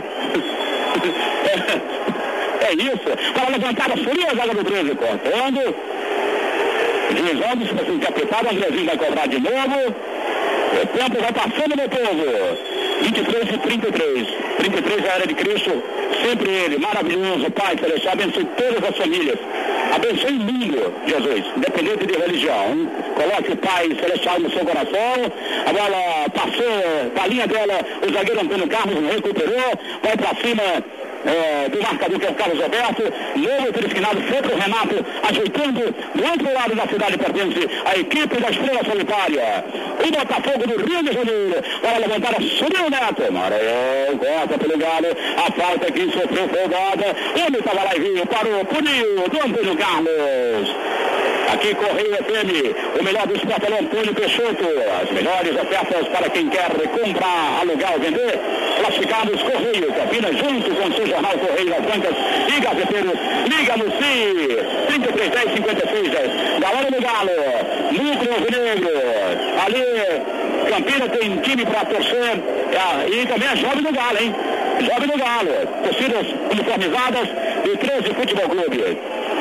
É isso, para levantar a fria, a zaga do 13, cortando. Juizando, se você interpretado, Andrezinho vai cobrar de novo. O tempo vai passando, meu povo. 23 e 33. 33 é a área de Cristo. Sempre ele, maravilhoso, Pai Celestial, abençoe todas as famílias. Abençoe o mundo, Jesus, independente de religião. Coloque o Pai Celestial no seu coração. A bola passou, a linha dela, o zagueiro Antônio Carlos recuperou, vai para cima do marcador, que é o Carlos Alberto. Novo perisquinado, sempre o Renato ajeitando do outro lado da cidade, pertence à equipe da Estrela Solitária. O Botafogo do Rio de Janeiro. Bola levantada, subiu o Neto. Maranhão, corta pelo Galo. A falta aqui sofreu folgada. Ele estava lá e viu, parou, puniu do Antônio Carlos. Aqui Correio FM, o melhor do esporte é Antônio Peixoto. As melhores ofertas para quem quer comprar, alugar ou vender. Classificados Correio, Campinas, junto com o seu jornal Correio das Bancas e Gazeteiros. Liga no CI 3310 5610. Galera do Galo, Núcleo Alvinegro. Ali, Campinas tem time para torcer. E também é Jovem do Galo, hein? Jovem do Galo. Torcidas uniformizadas e 13 Futebol Clube.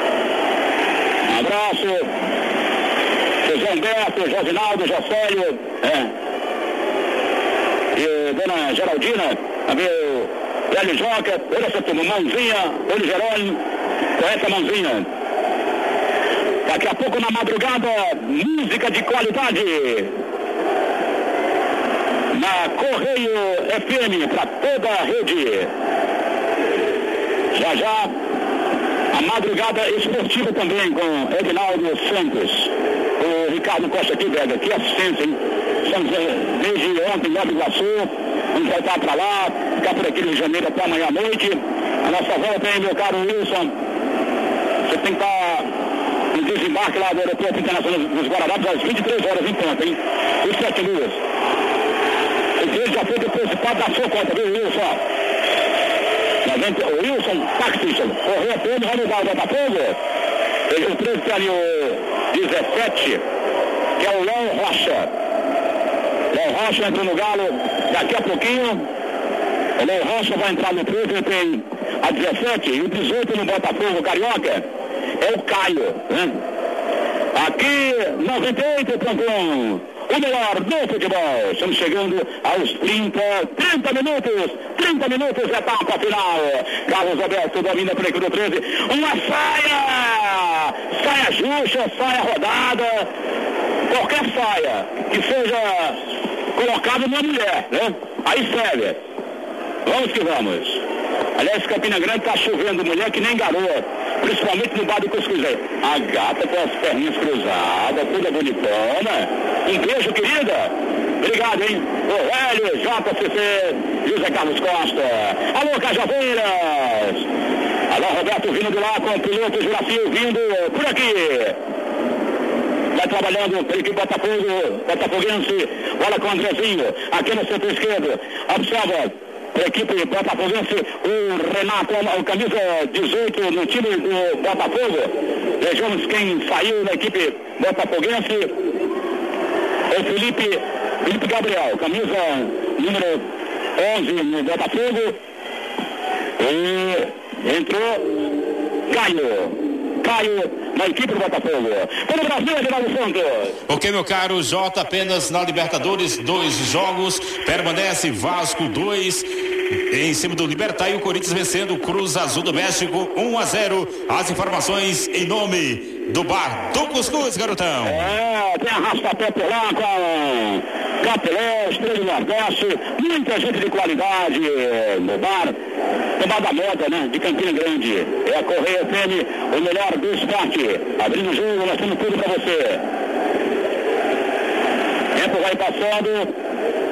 Abraço, José Humberto, Josinaldo, Jocélio, e Dona Geraldina, também o Hélio Joca, olha essa turma, Mãozinha, olha o Jerônimo, com essa Mãozinha. Daqui a pouco na madrugada, música de qualidade, na Correio FM, para toda a rede. Já. A madrugada esportiva também com Edinaldo Santos. O Ricardo Costa aqui, Vega, que assistência, hein? Estamos desde ontem, Nova Iguaçu. Vamos voltar para lá, ficar por aqui no Rio de Janeiro até amanhã à noite. A nossa volta aí, meu caro Wilson. Você tem que estar no desembarque lá do Aeroporto Internacional dos Guararapes às 23 horas em ponto, hein? O 7 Luas. Ele já foi depositado da sua conta, viu, Wilson? O Wilson, taxista, correu a pena, vai mudar o Botafogo. O 13 tem ali o 17, que é o Léo Rocha. Léo Rocha entra no Galo daqui a pouquinho. O Léo Rocha vai entrar no 13, tem a 17 e o 18 no Botafogo Carioca é o Caio, né? Aqui, 98.1, o melhor do futebol. Estamos chegando aos 30 minutos, etapa final. Carlos Alberto domina para a equipe do 13. Uma saia justa, saia rodada, qualquer saia que seja colocada numa mulher, né? Aí serve. Vamos que vamos. Aliás, Campina Grande está chovendo mulher que nem garoa, principalmente no bar do Cuscuzé. A gata com as perninhas cruzadas, toda bonitona. Um beijo, querida. Obrigado, hein? O Hélio, JCC, José Carlos Costa. Alô, Cajaveiras. Alô, Roberto vindo de lá com o piloto Jurafil vindo por aqui. Vai trabalhando pela equipe Botafoguense. Bola com o Andrezinho, aqui no centro esquerdo. Observa. A equipe botafoguense, o Renato, o camisa 18 no time do Botafogo. Vejamos quem saiu da equipe botafoguense. O Felipe Gabriel, camisa número 11 no Botafogo. E entrou Caio na equipe do Botafogo. Pelo Brasil, Edinaldo Santos. Ok, meu caro Jota, apenas na Libertadores, 2 jogos. Permanece Vasco 2. Em cima do Libertad, e o Corinthians vencendo o Cruz Azul do México 1-0. As informações em nome do Bar do Cuscuz, garotão. Tem arrasta-pé por lá com Capelé, Estrela do Nordeste, muita gente de qualidade no bar da moda, né? De Campina Grande. É a Correia FM, o melhor do esporte. Abrindo o jogo, nós temos tudo para você. Tempo vai passando.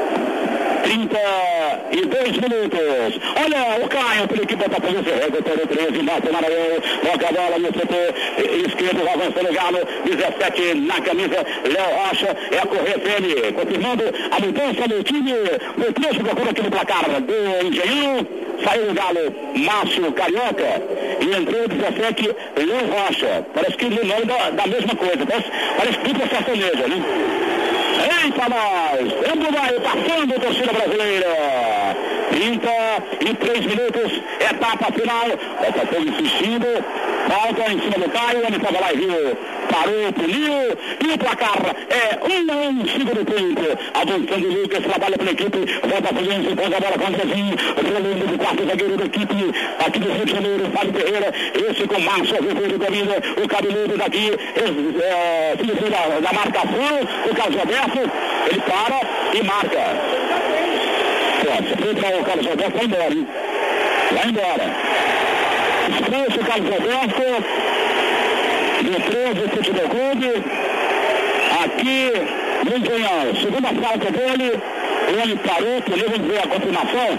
32 minutos. Olha o Caio, pela equipe Botafogo, recupera o 13, mata o Maranhão, toca a bola no setor esquerdo, avançando o Galo, 17 na camisa, Léo Rocha, é a Correia FM, confirmando a mudança do time, no 13 procura aqui no placar do Engenhão, saiu o Galo, Márcio Carioca, e entrou o 17, Léo Rocha, parece que no nome da mesma coisa, parece dupla sertaneja, né? Eita, nós! Tempo vai passando, torcida brasileira. 33 minutos, etapa final. Botafogo insistindo. Falta em cima do Caio. O homem estava lá e viu. Parou, puniu. E o placar é 1-1, segundo tempo. Avançando o Lucas, trabalha pela equipe. Botafogo pôs a bola com o Zezinho. Rolando do quarto zagueiro da equipe aqui do Rio de Janeiro, Fábio Ferreira. Esse com Márcio Azevedo domina. O cabeludo daqui, filho da marcação. O Carlos Alberto, ele para e marca. Se for para o Carlos Alberto, vai embora, hein? Vai embora. Expulso o Carlos Alberto do 13 Futebol Clube. Aqui no Engenhão. Segunda falta dele. Ele parou, vamos ver a confirmação.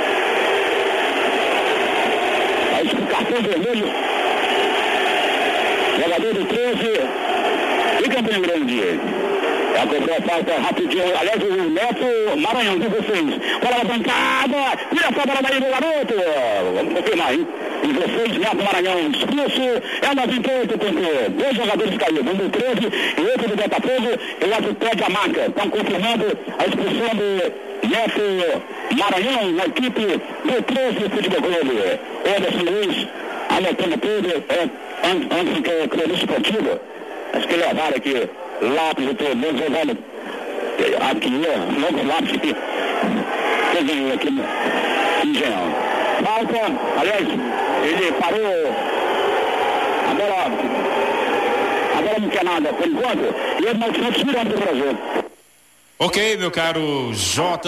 Aí o cartão vermelho. Jogador do 13 e Campina Grande. Já cobrou a falta rapidinho. Aliás, o Neto Maranhão, de vocês. Bola bancada. Tira essa bola daí do garoto. Vamos confirmar, hein? 16, Neto Maranhão expulso. É 98 pontos. 2 jogadores caíram. Um do 13 e outro do Botafogo. E o outro pede a marca. Estão confirmando a expulsão do Neto Maranhão na equipe do 13 Futebol Clube. Anderson Luiz anotando tudo. Antes que o cronista esportivo. Acho que levaram aqui. Lápis, eu estou menos levando aqui, novo lápis que eu ganhei aqui no Engenhão. Falta, aliás, ele parou, a bola não quer nada por enquanto, e ele não está tirando do Brasil. Ok, meu caro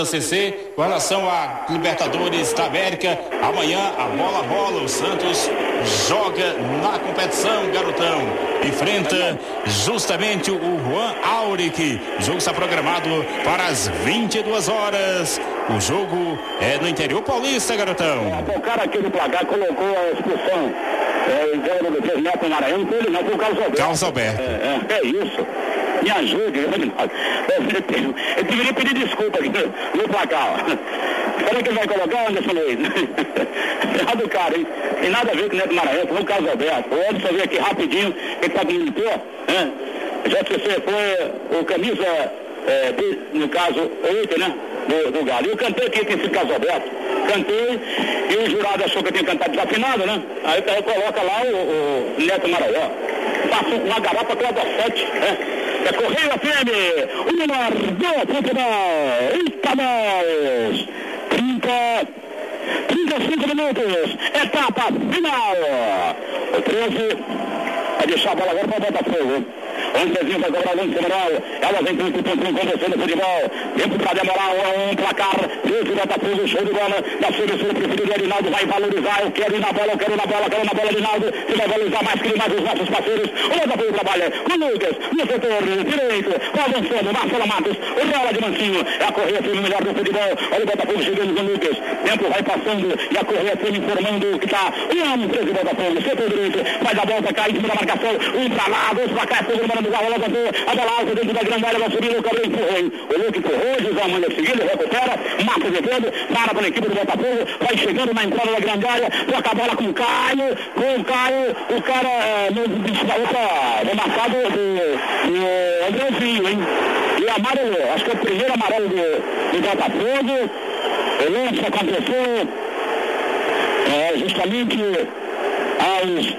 JCC, com relação a Libertadores da América, amanhã a bola rola, o Santos joga na competição, garotão. Enfrenta justamente o Juan Auric. O jogo está programado para as 22 horas. O jogo é no interior paulista, garotão. O cara aqui do placar colocou a expulsão. O Neto Maranhão, ele não, foi o Carlos Alberto. Carlos Alberto. É isso. Me ajude. Eu deveria pedir desculpa aqui no placar. Será que ele vai colocar, Anderson Luiz? Errado do cara, hein? Tem nada a ver com o Neto Maranhão, foi o Carlos Alberto. O Anderson veio aqui rapidinho, ele tá com monitor, né? Já que você foi o camisa, no caso, 8, né? Do Galo. E eu cantei aqui, tem sido Carlos Alberto. Cantei, e o jurado achou que eu tinha cantado desafinado, né? Aí coloca lá o Neto Maranhão. Passa uma garapa toda 7, né? É Correio FM, o menor do futebol. Eita, nós! 35 minutos, etapa final. O 13 vai deixar a bola agora para o Botafogo. Antezinho vai cobrar o lance central. Ela vem com o conversando no futebol. Tempo para demorar um placar. 13 Botafogo, show de bola. Da seleção preferida, Arinaldo vai valorizar. Eu quero ir na bola, quero na bola, Arinaldo. Você vai valorizar mais que mais os nossos parceiros. O Botafogo trabalha com o Lucas, no setor direito. Avançando, Marcelo Matos, o Rola de Mancinho. É a Correia Firme, melhor do futebol. Olha o Botafogo chegando com o Lucas. Tempo vai passando e a Correia Firme informando que está o 13 Botafogo. Setor direito, faz a volta, cai em cima da marcação. Um para lá, dois para cá, segura do Galo, levantou a bola alta dentro da grande área, vai subir, o Cabral empurrou. O Luke empurrou, José Amanhã seguindo, recupera, mata de todo, para pela equipe do Botafogo, vai chegando na entrada da grande área, troca a bola com o Caio, o cara no marcado do Andrezinho, hein? E amarelo, acho que é o primeiro amarelo do Botafogo. O lance aconteceu justamente aos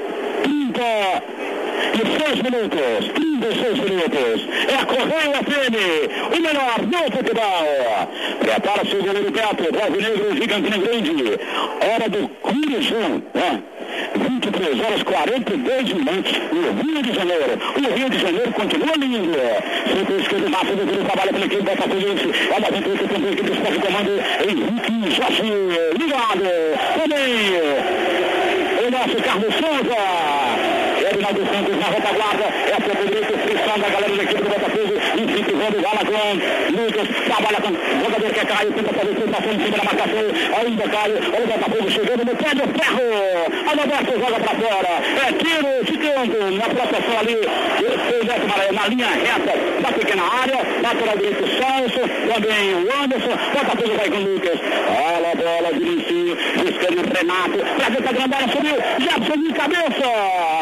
36 minutos. É a Correio FM, o melhor do futebol. Prepara-se o goleiro Beto, Bravo Negro, Gigante Grande. Hora do Curizão, né? 23 horas 42 minutos. O Rio de Janeiro. O Rio de Janeiro continua lindo. Sempre esquerdo, Márcio do Rio, trabalha pela equipe Botafoguense. Olha a aventura que tem a equipe do esporte comando. Henrique Jorge, ligado. Também o nosso Carlos Souza. Arinaldo Santos na retaguarda, é a pouco direito, frição da galera da equipe do Botafogo, incentivando o Gala com Lucas, trabalha com o jogador que é Caio, tenta fazer tentação em cima da marcação, ainda Caio, olha o Botafogo chegando no pé do ferro, a Roberto joga pra fora, é tiro de canto, na proteção ali, na linha reta da pequena área, lateral direito Celso, também o Anderson, Botafogo vai com o Lucas, olha a bola de Lincinho, buscando o Renato, pra dentro da grande área, subiu, Jefferson de cabeça,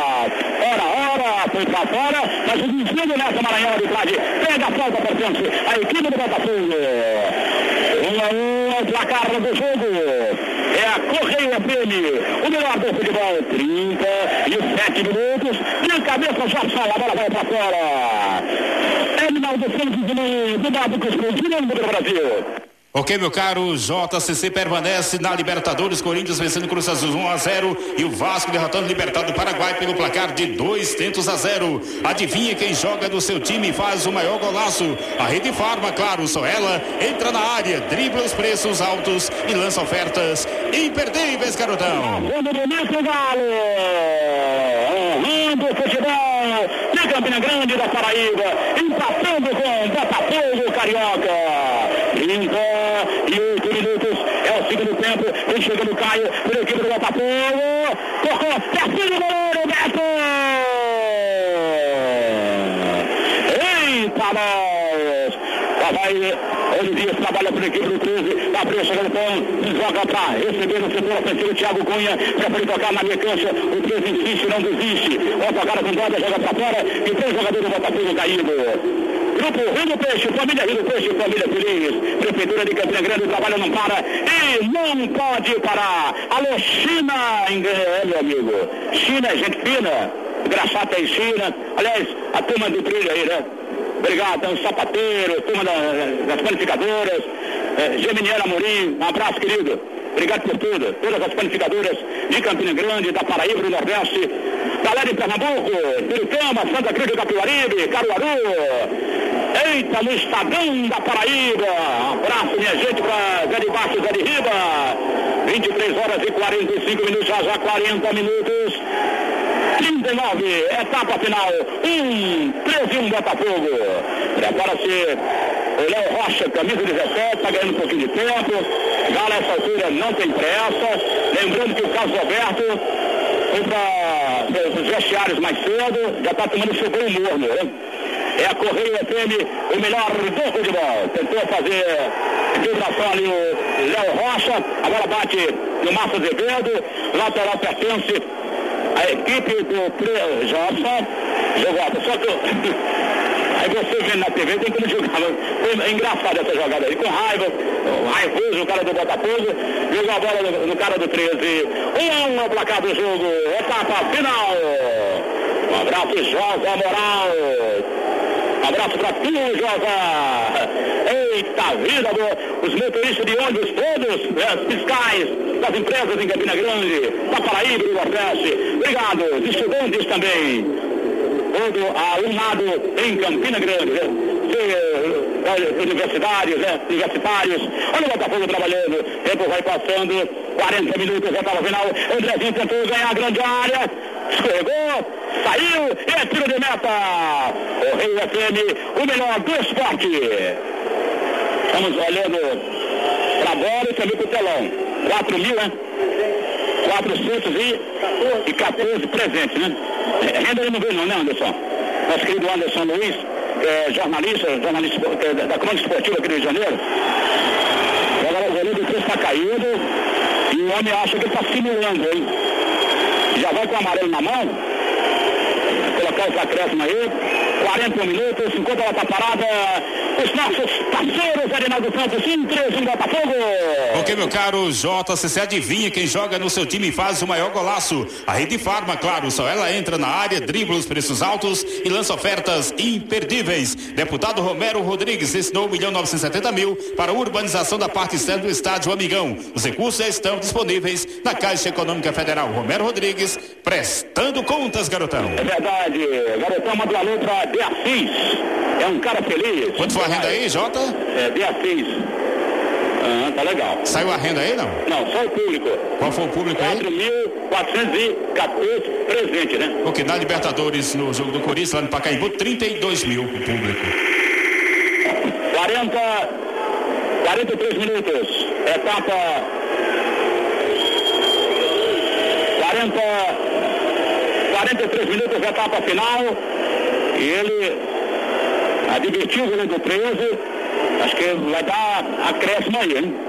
foi pra fora, mas o desvio do Neto Maranhão, arbitragem, pega a falta, portanto, a equipe do Botafogo. 1-1, placar do jogo. É a Correio FM, o melhor do futebol. 37 minutos, de cabeça já sai, a bola vai pra fora. Arinaldo Santos do lado que explodiu no Brasil. Ok, meu caro, JCC permanece na Libertadores, Corinthians vencendo Cruz Azul 1-0 e o Vasco derrotando o Libertad do Paraguai pelo placar de 2-0. Adivinha quem joga do seu time e faz o maior golaço? A Rede Farma, claro, só ela entra na área, dribla os preços altos e lança ofertas imperdíveis, garotão. Vendo bonito, Galo, honrando o futebol de Campina Grande da Paraíba, empatando com Botafogo Carioca. 38 minutos, é o segundo tempo, vem chegando o Caio, pela equipe do Botafogo, tocou, terceiro goleiro, Beto! Eita, nós! Lá vai Olivier, trabalha pela equipe do 13, abriu, chegando com, joga pra receber no setor ofensivo, Thiago Cunha, prefere tocar na mecância, o 13 insiste, não desiste, outra cara com bola, joga pra fora, e tem jogador do Botafogo caído. Grupo Rio do Peixe, família Rio do Peixe, família Feliz, Prefeitura de Campina Grande, o trabalho não para e não pode parar. Alô, China, meu amigo. China é gente fina, Graxata é China. Aliás, a turma do trilho aí, né? Obrigado, os sapateiros, turma das qualificadoras, Geminiana Amorim, um abraço, querido. Obrigado por tudo. Todas as qualificadoras de Campina Grande, da Paraíba, do Nordeste, galera de Pernambuco, Piricama, Santa Cruz do Capibaribe, Caruaru. Eita, no Estadão da Paraíba. Um abraço, minha gente, para Zé de Baixo, Zé de Riba. 23 horas e 45 minutos, já 40 minutos. 39, etapa final, 1-13-1 Botafogo. Prepara-se o Léo Rocha, camisa 17, está ganhando um pouquinho de tempo. Galo, essa altura, não tem pressa. Lembrando que o Carlos Roberto foi para os vestiários mais cedo, já está tomando seu banho morno, né? É a Correia FM, o melhor do futebol. Tentou fazer vibração ali o Léo Rocha, agora bate no Márcio Azevedo, lateral pertence à equipe do Jobson. Jogou, só que aí você vendo na TV tem como jogar. Foi engraçada essa jogada aí, com raiva, raivoso o cara do Botafogo, jogou a bola no cara do 13. 1-1 o placar do jogo, etapa final. Um abraço, Josa Moral. Um abraço para tu, Josa. Eita vida, os motoristas de ônibus todos, fiscais das empresas em Campina Grande, da Paraíba e do Nordeste. Obrigado, os estudantes também. Todo alunado em Campina Grande, universitários, universitários. Olha o Botafogo trabalhando, tempo vai passando, 40 minutos, já estava final. Andrezinho tentou ganhar a grande área, escorregou, saiu e é tiro de meta. O Rei FM, o melhor do esporte. Estamos olhando para a bola e também para o telão. 4.000, né? 414 presentes, né? Ainda ele não veio não, né, Anderson? Nosso querido Anderson Luiz, jornalista da Crônica Esportiva aqui do Rio de Janeiro. Agora o goleiro do 3 está caído e o homem acha que ele está simulando, hein? Já vai com o amarelo na mão, colocar os acréscimos aí, 41 minutos, enquanto ela está parada, os nossos parceiros, Arinaldo Santos, 3-1 Botafogo. Ok, meu caro JCC, adivinha quem joga no seu time e faz o maior golaço? A Rede Farma, claro, só ela entra na área, dribla os preços altos e lança ofertas imperdíveis. Deputado Romero Rodrigues destinou 1.970.000 para a urbanização da parte externa do estádio Amigão. Os recursos já estão disponíveis na Caixa Econômica Federal. Romero Rodrigues, prestando contas, garotão. É verdade, garotão manda um alô para Beatriz, é um cara feliz. Quanto foi a renda aí, Jota? Beatriz. Tá legal. Saiu a renda aí, não? Não, só o público. Qual foi o público aí? 4.414 presente, né? Ok, na Libertadores, no jogo do Corinthians, lá no Pacaembu, 32.000 o público. 43 minutos. Etapa 43 minutos, etapa final. E ele advertiu o goleiro do 13. Acho que vai dar acréscimo aí, hein?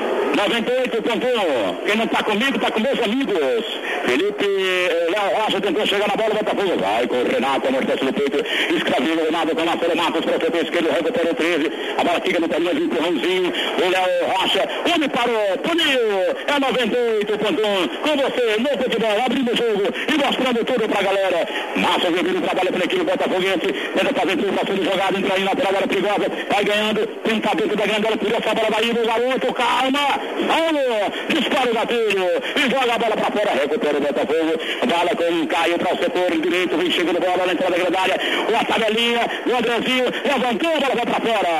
98.1. Quem não está comigo, está com meus amigos. Felipe Léo Rocha tentou chegar na bola, Botafogo vai com o Renato, amortece no peito, escravou o Renato com o Marcelo Matos, para o setor esquerdo, recupera o 13, a bola fica no caminho de empurrãozinho, o Léo Rocha, ele parou, puniu, é 98.1, com você no futebol, abrindo o jogo e mostrando tudo pra galera. Márcio Azevedo trabalha pela equipe botafoguense, tenta fazer tudo, passando jogada, entra aí na lateral, bola perigosa, vai ganhando, tenta dentro da grande, bola perigosa, a bola vai indo, o garoto, calma, Paulo, dispara o gatilho e joga a bola pra fora, recupera o Botafogo, bola com Caio para o setor direito, vem chegando bola na entrada da grande área, uma tabelinha, o Andrezinho levantou, a bola vai pra fora.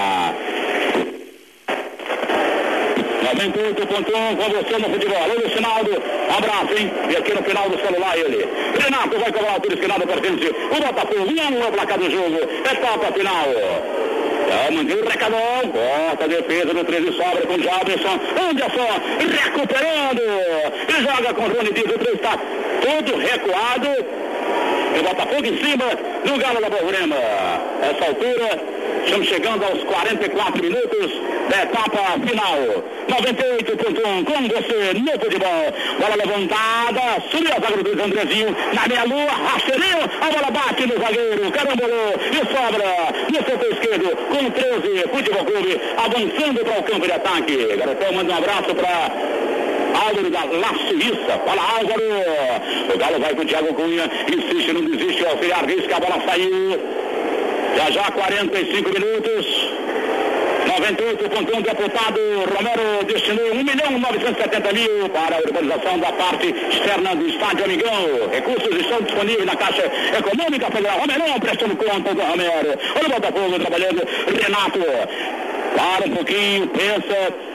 98.1 com você no futebol. Olha o Sinaldo, um abraço, hein? E aqui no final do celular ele. Renato vai cobrar o tiro esquinado, pertence o Botafogo, 1-1 é o placar do jogo, etapa final. Mandou o recadão, corta a defesa do 13, sobra com o Jadson, Anderson recuperando e joga com o Rony Dias, o 3 está todo recuado e o Botafogo em cima do Galo da Borborema. Essa altura, estamos chegando aos 44 minutos da etapa final. 98.1 com você no futebol. Bola levantada, subiu a zaga do Andrezinho, na meia-lua, rasteirinho, a bola bate no zagueiro, carambolou e sobra no setor esquerdo com 13, Futebol Clube avançando para o campo de ataque. Garotão manda um abraço para Álvaro da La Suíça. Fala, Álvaro. O Galo vai com o Thiago Cunha, insiste, não desiste, o auxiliar risca, a bola saiu. Já 45 minutos. 98.1, deputado Romero destinou 1.970.000 para a urbanização da parte externa do estádio Amigão. Recursos estão disponíveis na Caixa Econômica Federal. Romero prestando conta do Romero. Olha o Botafogo trabalhando. Renato para um pouquinho, pensa,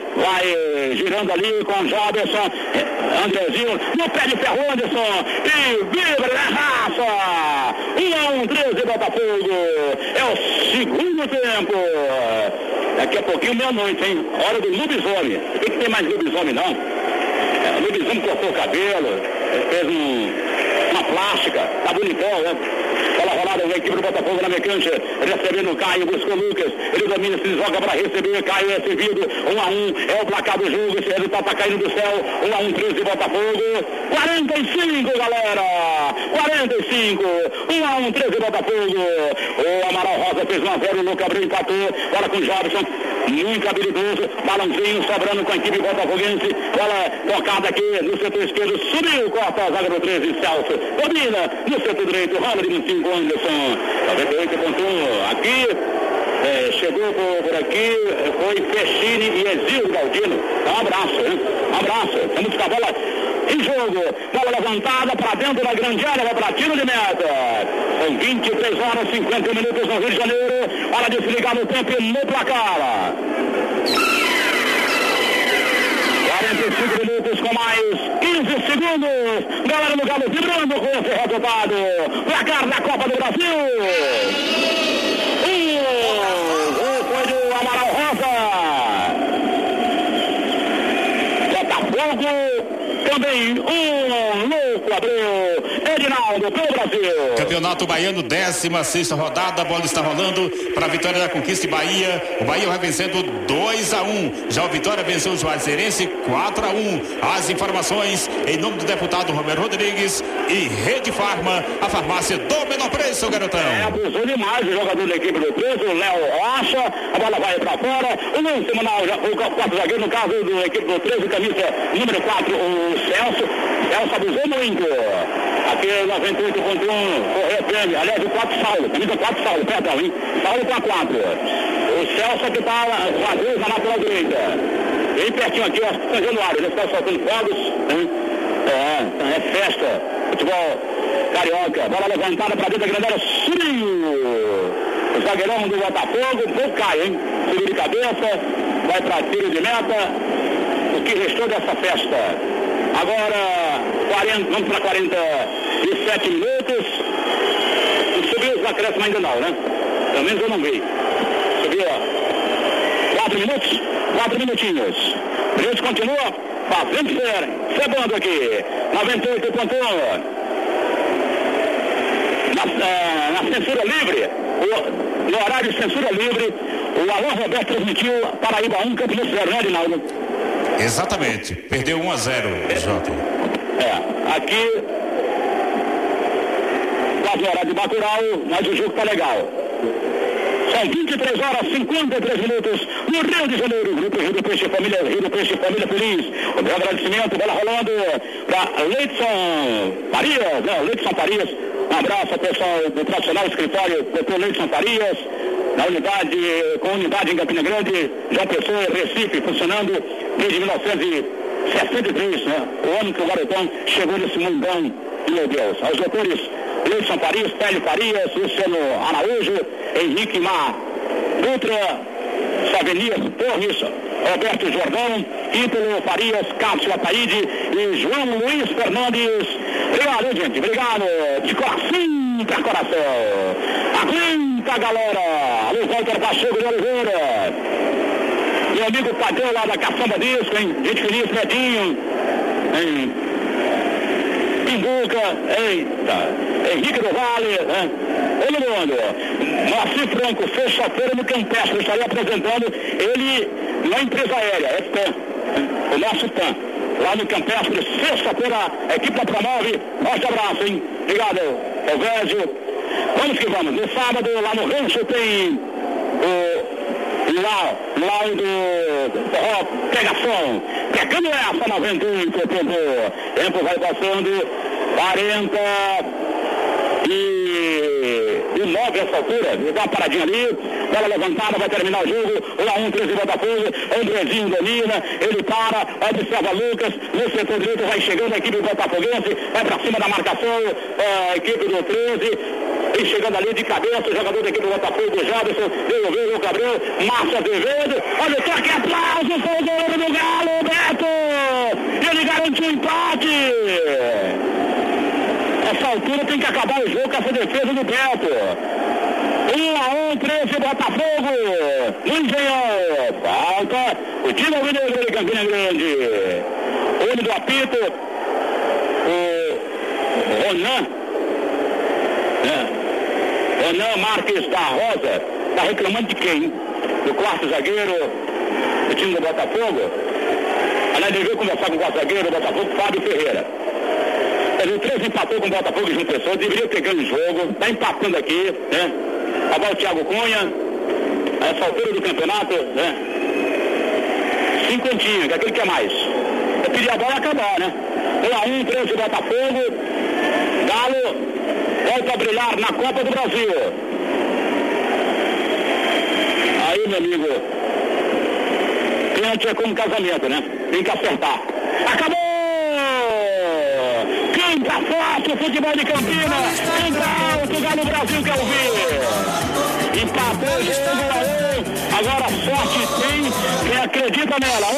vai girando ali com o Jadson, Andrezinho, no pé de ferro, Anderson, e vibra na raça, 1-1, 13 Botafogo, é o segundo tempo, daqui a pouquinho meia-noite, hein, hora do lobisomem, tem que ter mais lobisomem não, o lobisomem cortou o cabelo, fez uma plástica, tá bonitão, né? Bola rolada, a equipe do Botafogo na mecânica, recebendo o Caio, buscou o Lucas, ele domina, se joga para receber, Caio é servido, 1-1, é o placar do jogo, esse resultado tá caindo do céu, 1-1, 13 Botafogo, 45 galera, 45, 1-1, 13 Botafogo, o Amaral Rosa fez 1-0, o Lucas Abreu empatou, bola com o Jobson, muito habilidoso, balãozinho sobrando com a equipe botafoguense, bola tocada aqui no setor esquerdo, subiu, corta a zaga do 13, Celso, domina no setor direito, rola de 25, Anderson, 98.1, aqui, chegou por aqui, foi Pechini e Exílio Galdino, um abraço, hein? Um abraço, vamos com a bola em jogo, bola levantada para dentro da grande área, vai para tiro de meta, são 23 horas, 50 minutos no Rio de Janeiro, hora de se ligar no tempo e no placar. 45 minutos com mais 15 segundos. Galera no Galo vibrando com esse resultado. Placar da Copa do Brasil. O foi do Amaral Rosa. Botafogo também. Louco Abreu. Edinaldo pelo Brasil. Campeonato Baiano, 16ª rodada. A bola está rolando para a vitória da Conquista e Bahia. O Bahia vai vencendo 2-1. Já o Vitória venceu o Juazeirense 4-1. As informações em nome do deputado Romero Rodrigues e Rede Farma, a farmácia do menor preço, garotão. Abusou demais o jogador da equipe do 13, o Léo Rocha. A bola vai para fora. O Luiz Semanal, o quarto zagueiro, no caso da equipe do 13, camisa número 4, o Celso. Celso abusou muito. Aqui 98.1, correu prêmio. Aliás, o 4 Saulo, camisa 4 Saulo, perdão, hein? Saulo com a 4. O Celso que está com a 2 na lateral direita. Bem pertinho aqui, ó, São Januário, ele está soltando fogos, hein? É festa, futebol carioca. Bola levantada para dentro da grande área, subiu. O zagueirão do Botafogo, um pouco cai, hein? Subiu de cabeça, vai para tiro de meta. O que restou dessa festa? Agora, vamos para 47 minutos. Subiu os acréscimos ainda não, né? Pelo menos eu não vi. Subiu, ó. 4 minutos, 4 minutinhos. A gente continua fazendo cebando aqui. 98.1. Na censura livre, no horário de censura livre, o Alô Roberto transmitiu Paraíba 1, Campinense 0, né, Edinaldo? Exatamente, perdeu 1-0, Jota. Aqui, quase horário de Bacurau, mas o jogo tá legal. São 23 horas, 53 minutos no Rio de Janeiro. Grupo Rio do Peixe Família, Feliz. O meu agradecimento, bola rolando para Leidson Farias. Um abraço ao pessoal do tradicional escritório Dr. Leidson Farias, com unidade em Campina Grande, João Pessoa, Recife, funcionando desde 1963, né? O ano que o garotão chegou nesse mundão, meu Deus. Aos doutores Leidson Farias, Pélio Farias, Luciano Araújo, Henrique Mar Dutra, Savenias Torres, Roberto Jordão, Ítalo Farias, Cássio Ataíde e João Luiz Fernandes. Obrigado, gente. Obrigado. De coração para coração. Aguenta, galera. Alô, Walter Pacheco de Oliveira. Meu amigo Tadeu lá da Caçamba Disco, hein? Gente feliz, Medinho. Hein? Pimbuca. Eita. Henrique do Vale, né? Todo mundo. Moacir Franco, sexta-feira no Campestre, estaria apresentando ele na empresa aérea, é PAN, o nosso PAN, lá no Campestre, sexta-feira, a equipe promove. Forte abraço, hein? Obrigado, Elvésio. Vamos que vamos. No sábado, lá no Rancho, tem lá do pegação, pegando essa 98, tempo vai passando, 49 essa altura, dá uma paradinha ali, bola levantada, vai terminar o jogo, 1-1, 13 Botafogo, Andrezinho domina, ele para, observa Lucas, no setor direito vai chegando a equipe botafoguense, vai pra cima da marcação, a equipe do 13, Aí chegando ali de cabeça, o jogador da equipe do Botafogo, Jadson, devolveu o Gabriel, Márcio Azevedo, olha o toque, aplauso, foi o goleiro do Galo, Beto! Ele garantiu o empate! Essa altura tem que acabar o jogo com essa defesa do Beto. 1-1, 13 Botafogo. No Engenhão. Falta. O time alvinegro de Campina Grande. Olho do apito. O Ronan. Ronan Marques da Rosa. Está reclamando de quem? Do quarto zagueiro do time do Botafogo. Aliás, ele veio conversar com o quarto zagueiro do Botafogo, Fábio Ferreira. O 13 empatou com o Botafogo e João Pessoa, deveria ter ganho o jogo, está empatando aqui, né? Agora o Thiago Cunha, a essa altura do campeonato, né? 50, que é aquele que é mais. Eu pedi a bola acabar, né? 1-1, 13 Botafogo, Galo volta a brilhar na Copa do Brasil. Aí, meu amigo, pênalti é como casamento, né? Tem que acertar. Acabou! Canta forte o futebol de Campinas, canta alto o Galo Brasil que eu vi. Empatou o jogo, agora sorte tem quem acredita nela.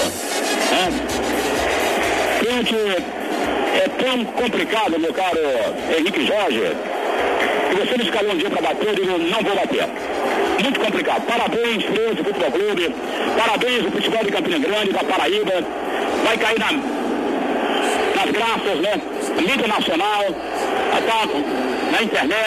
1-1. Gente, é tão complicado, meu caro Henrique Jorge, que você me escalou um dia para bater, eu digo, não vou bater. Muito complicado. Parabéns, 13 Futebol Clube, parabéns o futebol de Campina Grande, da Paraíba, vai cair nas graças, né? Mídia nacional, tá na internet.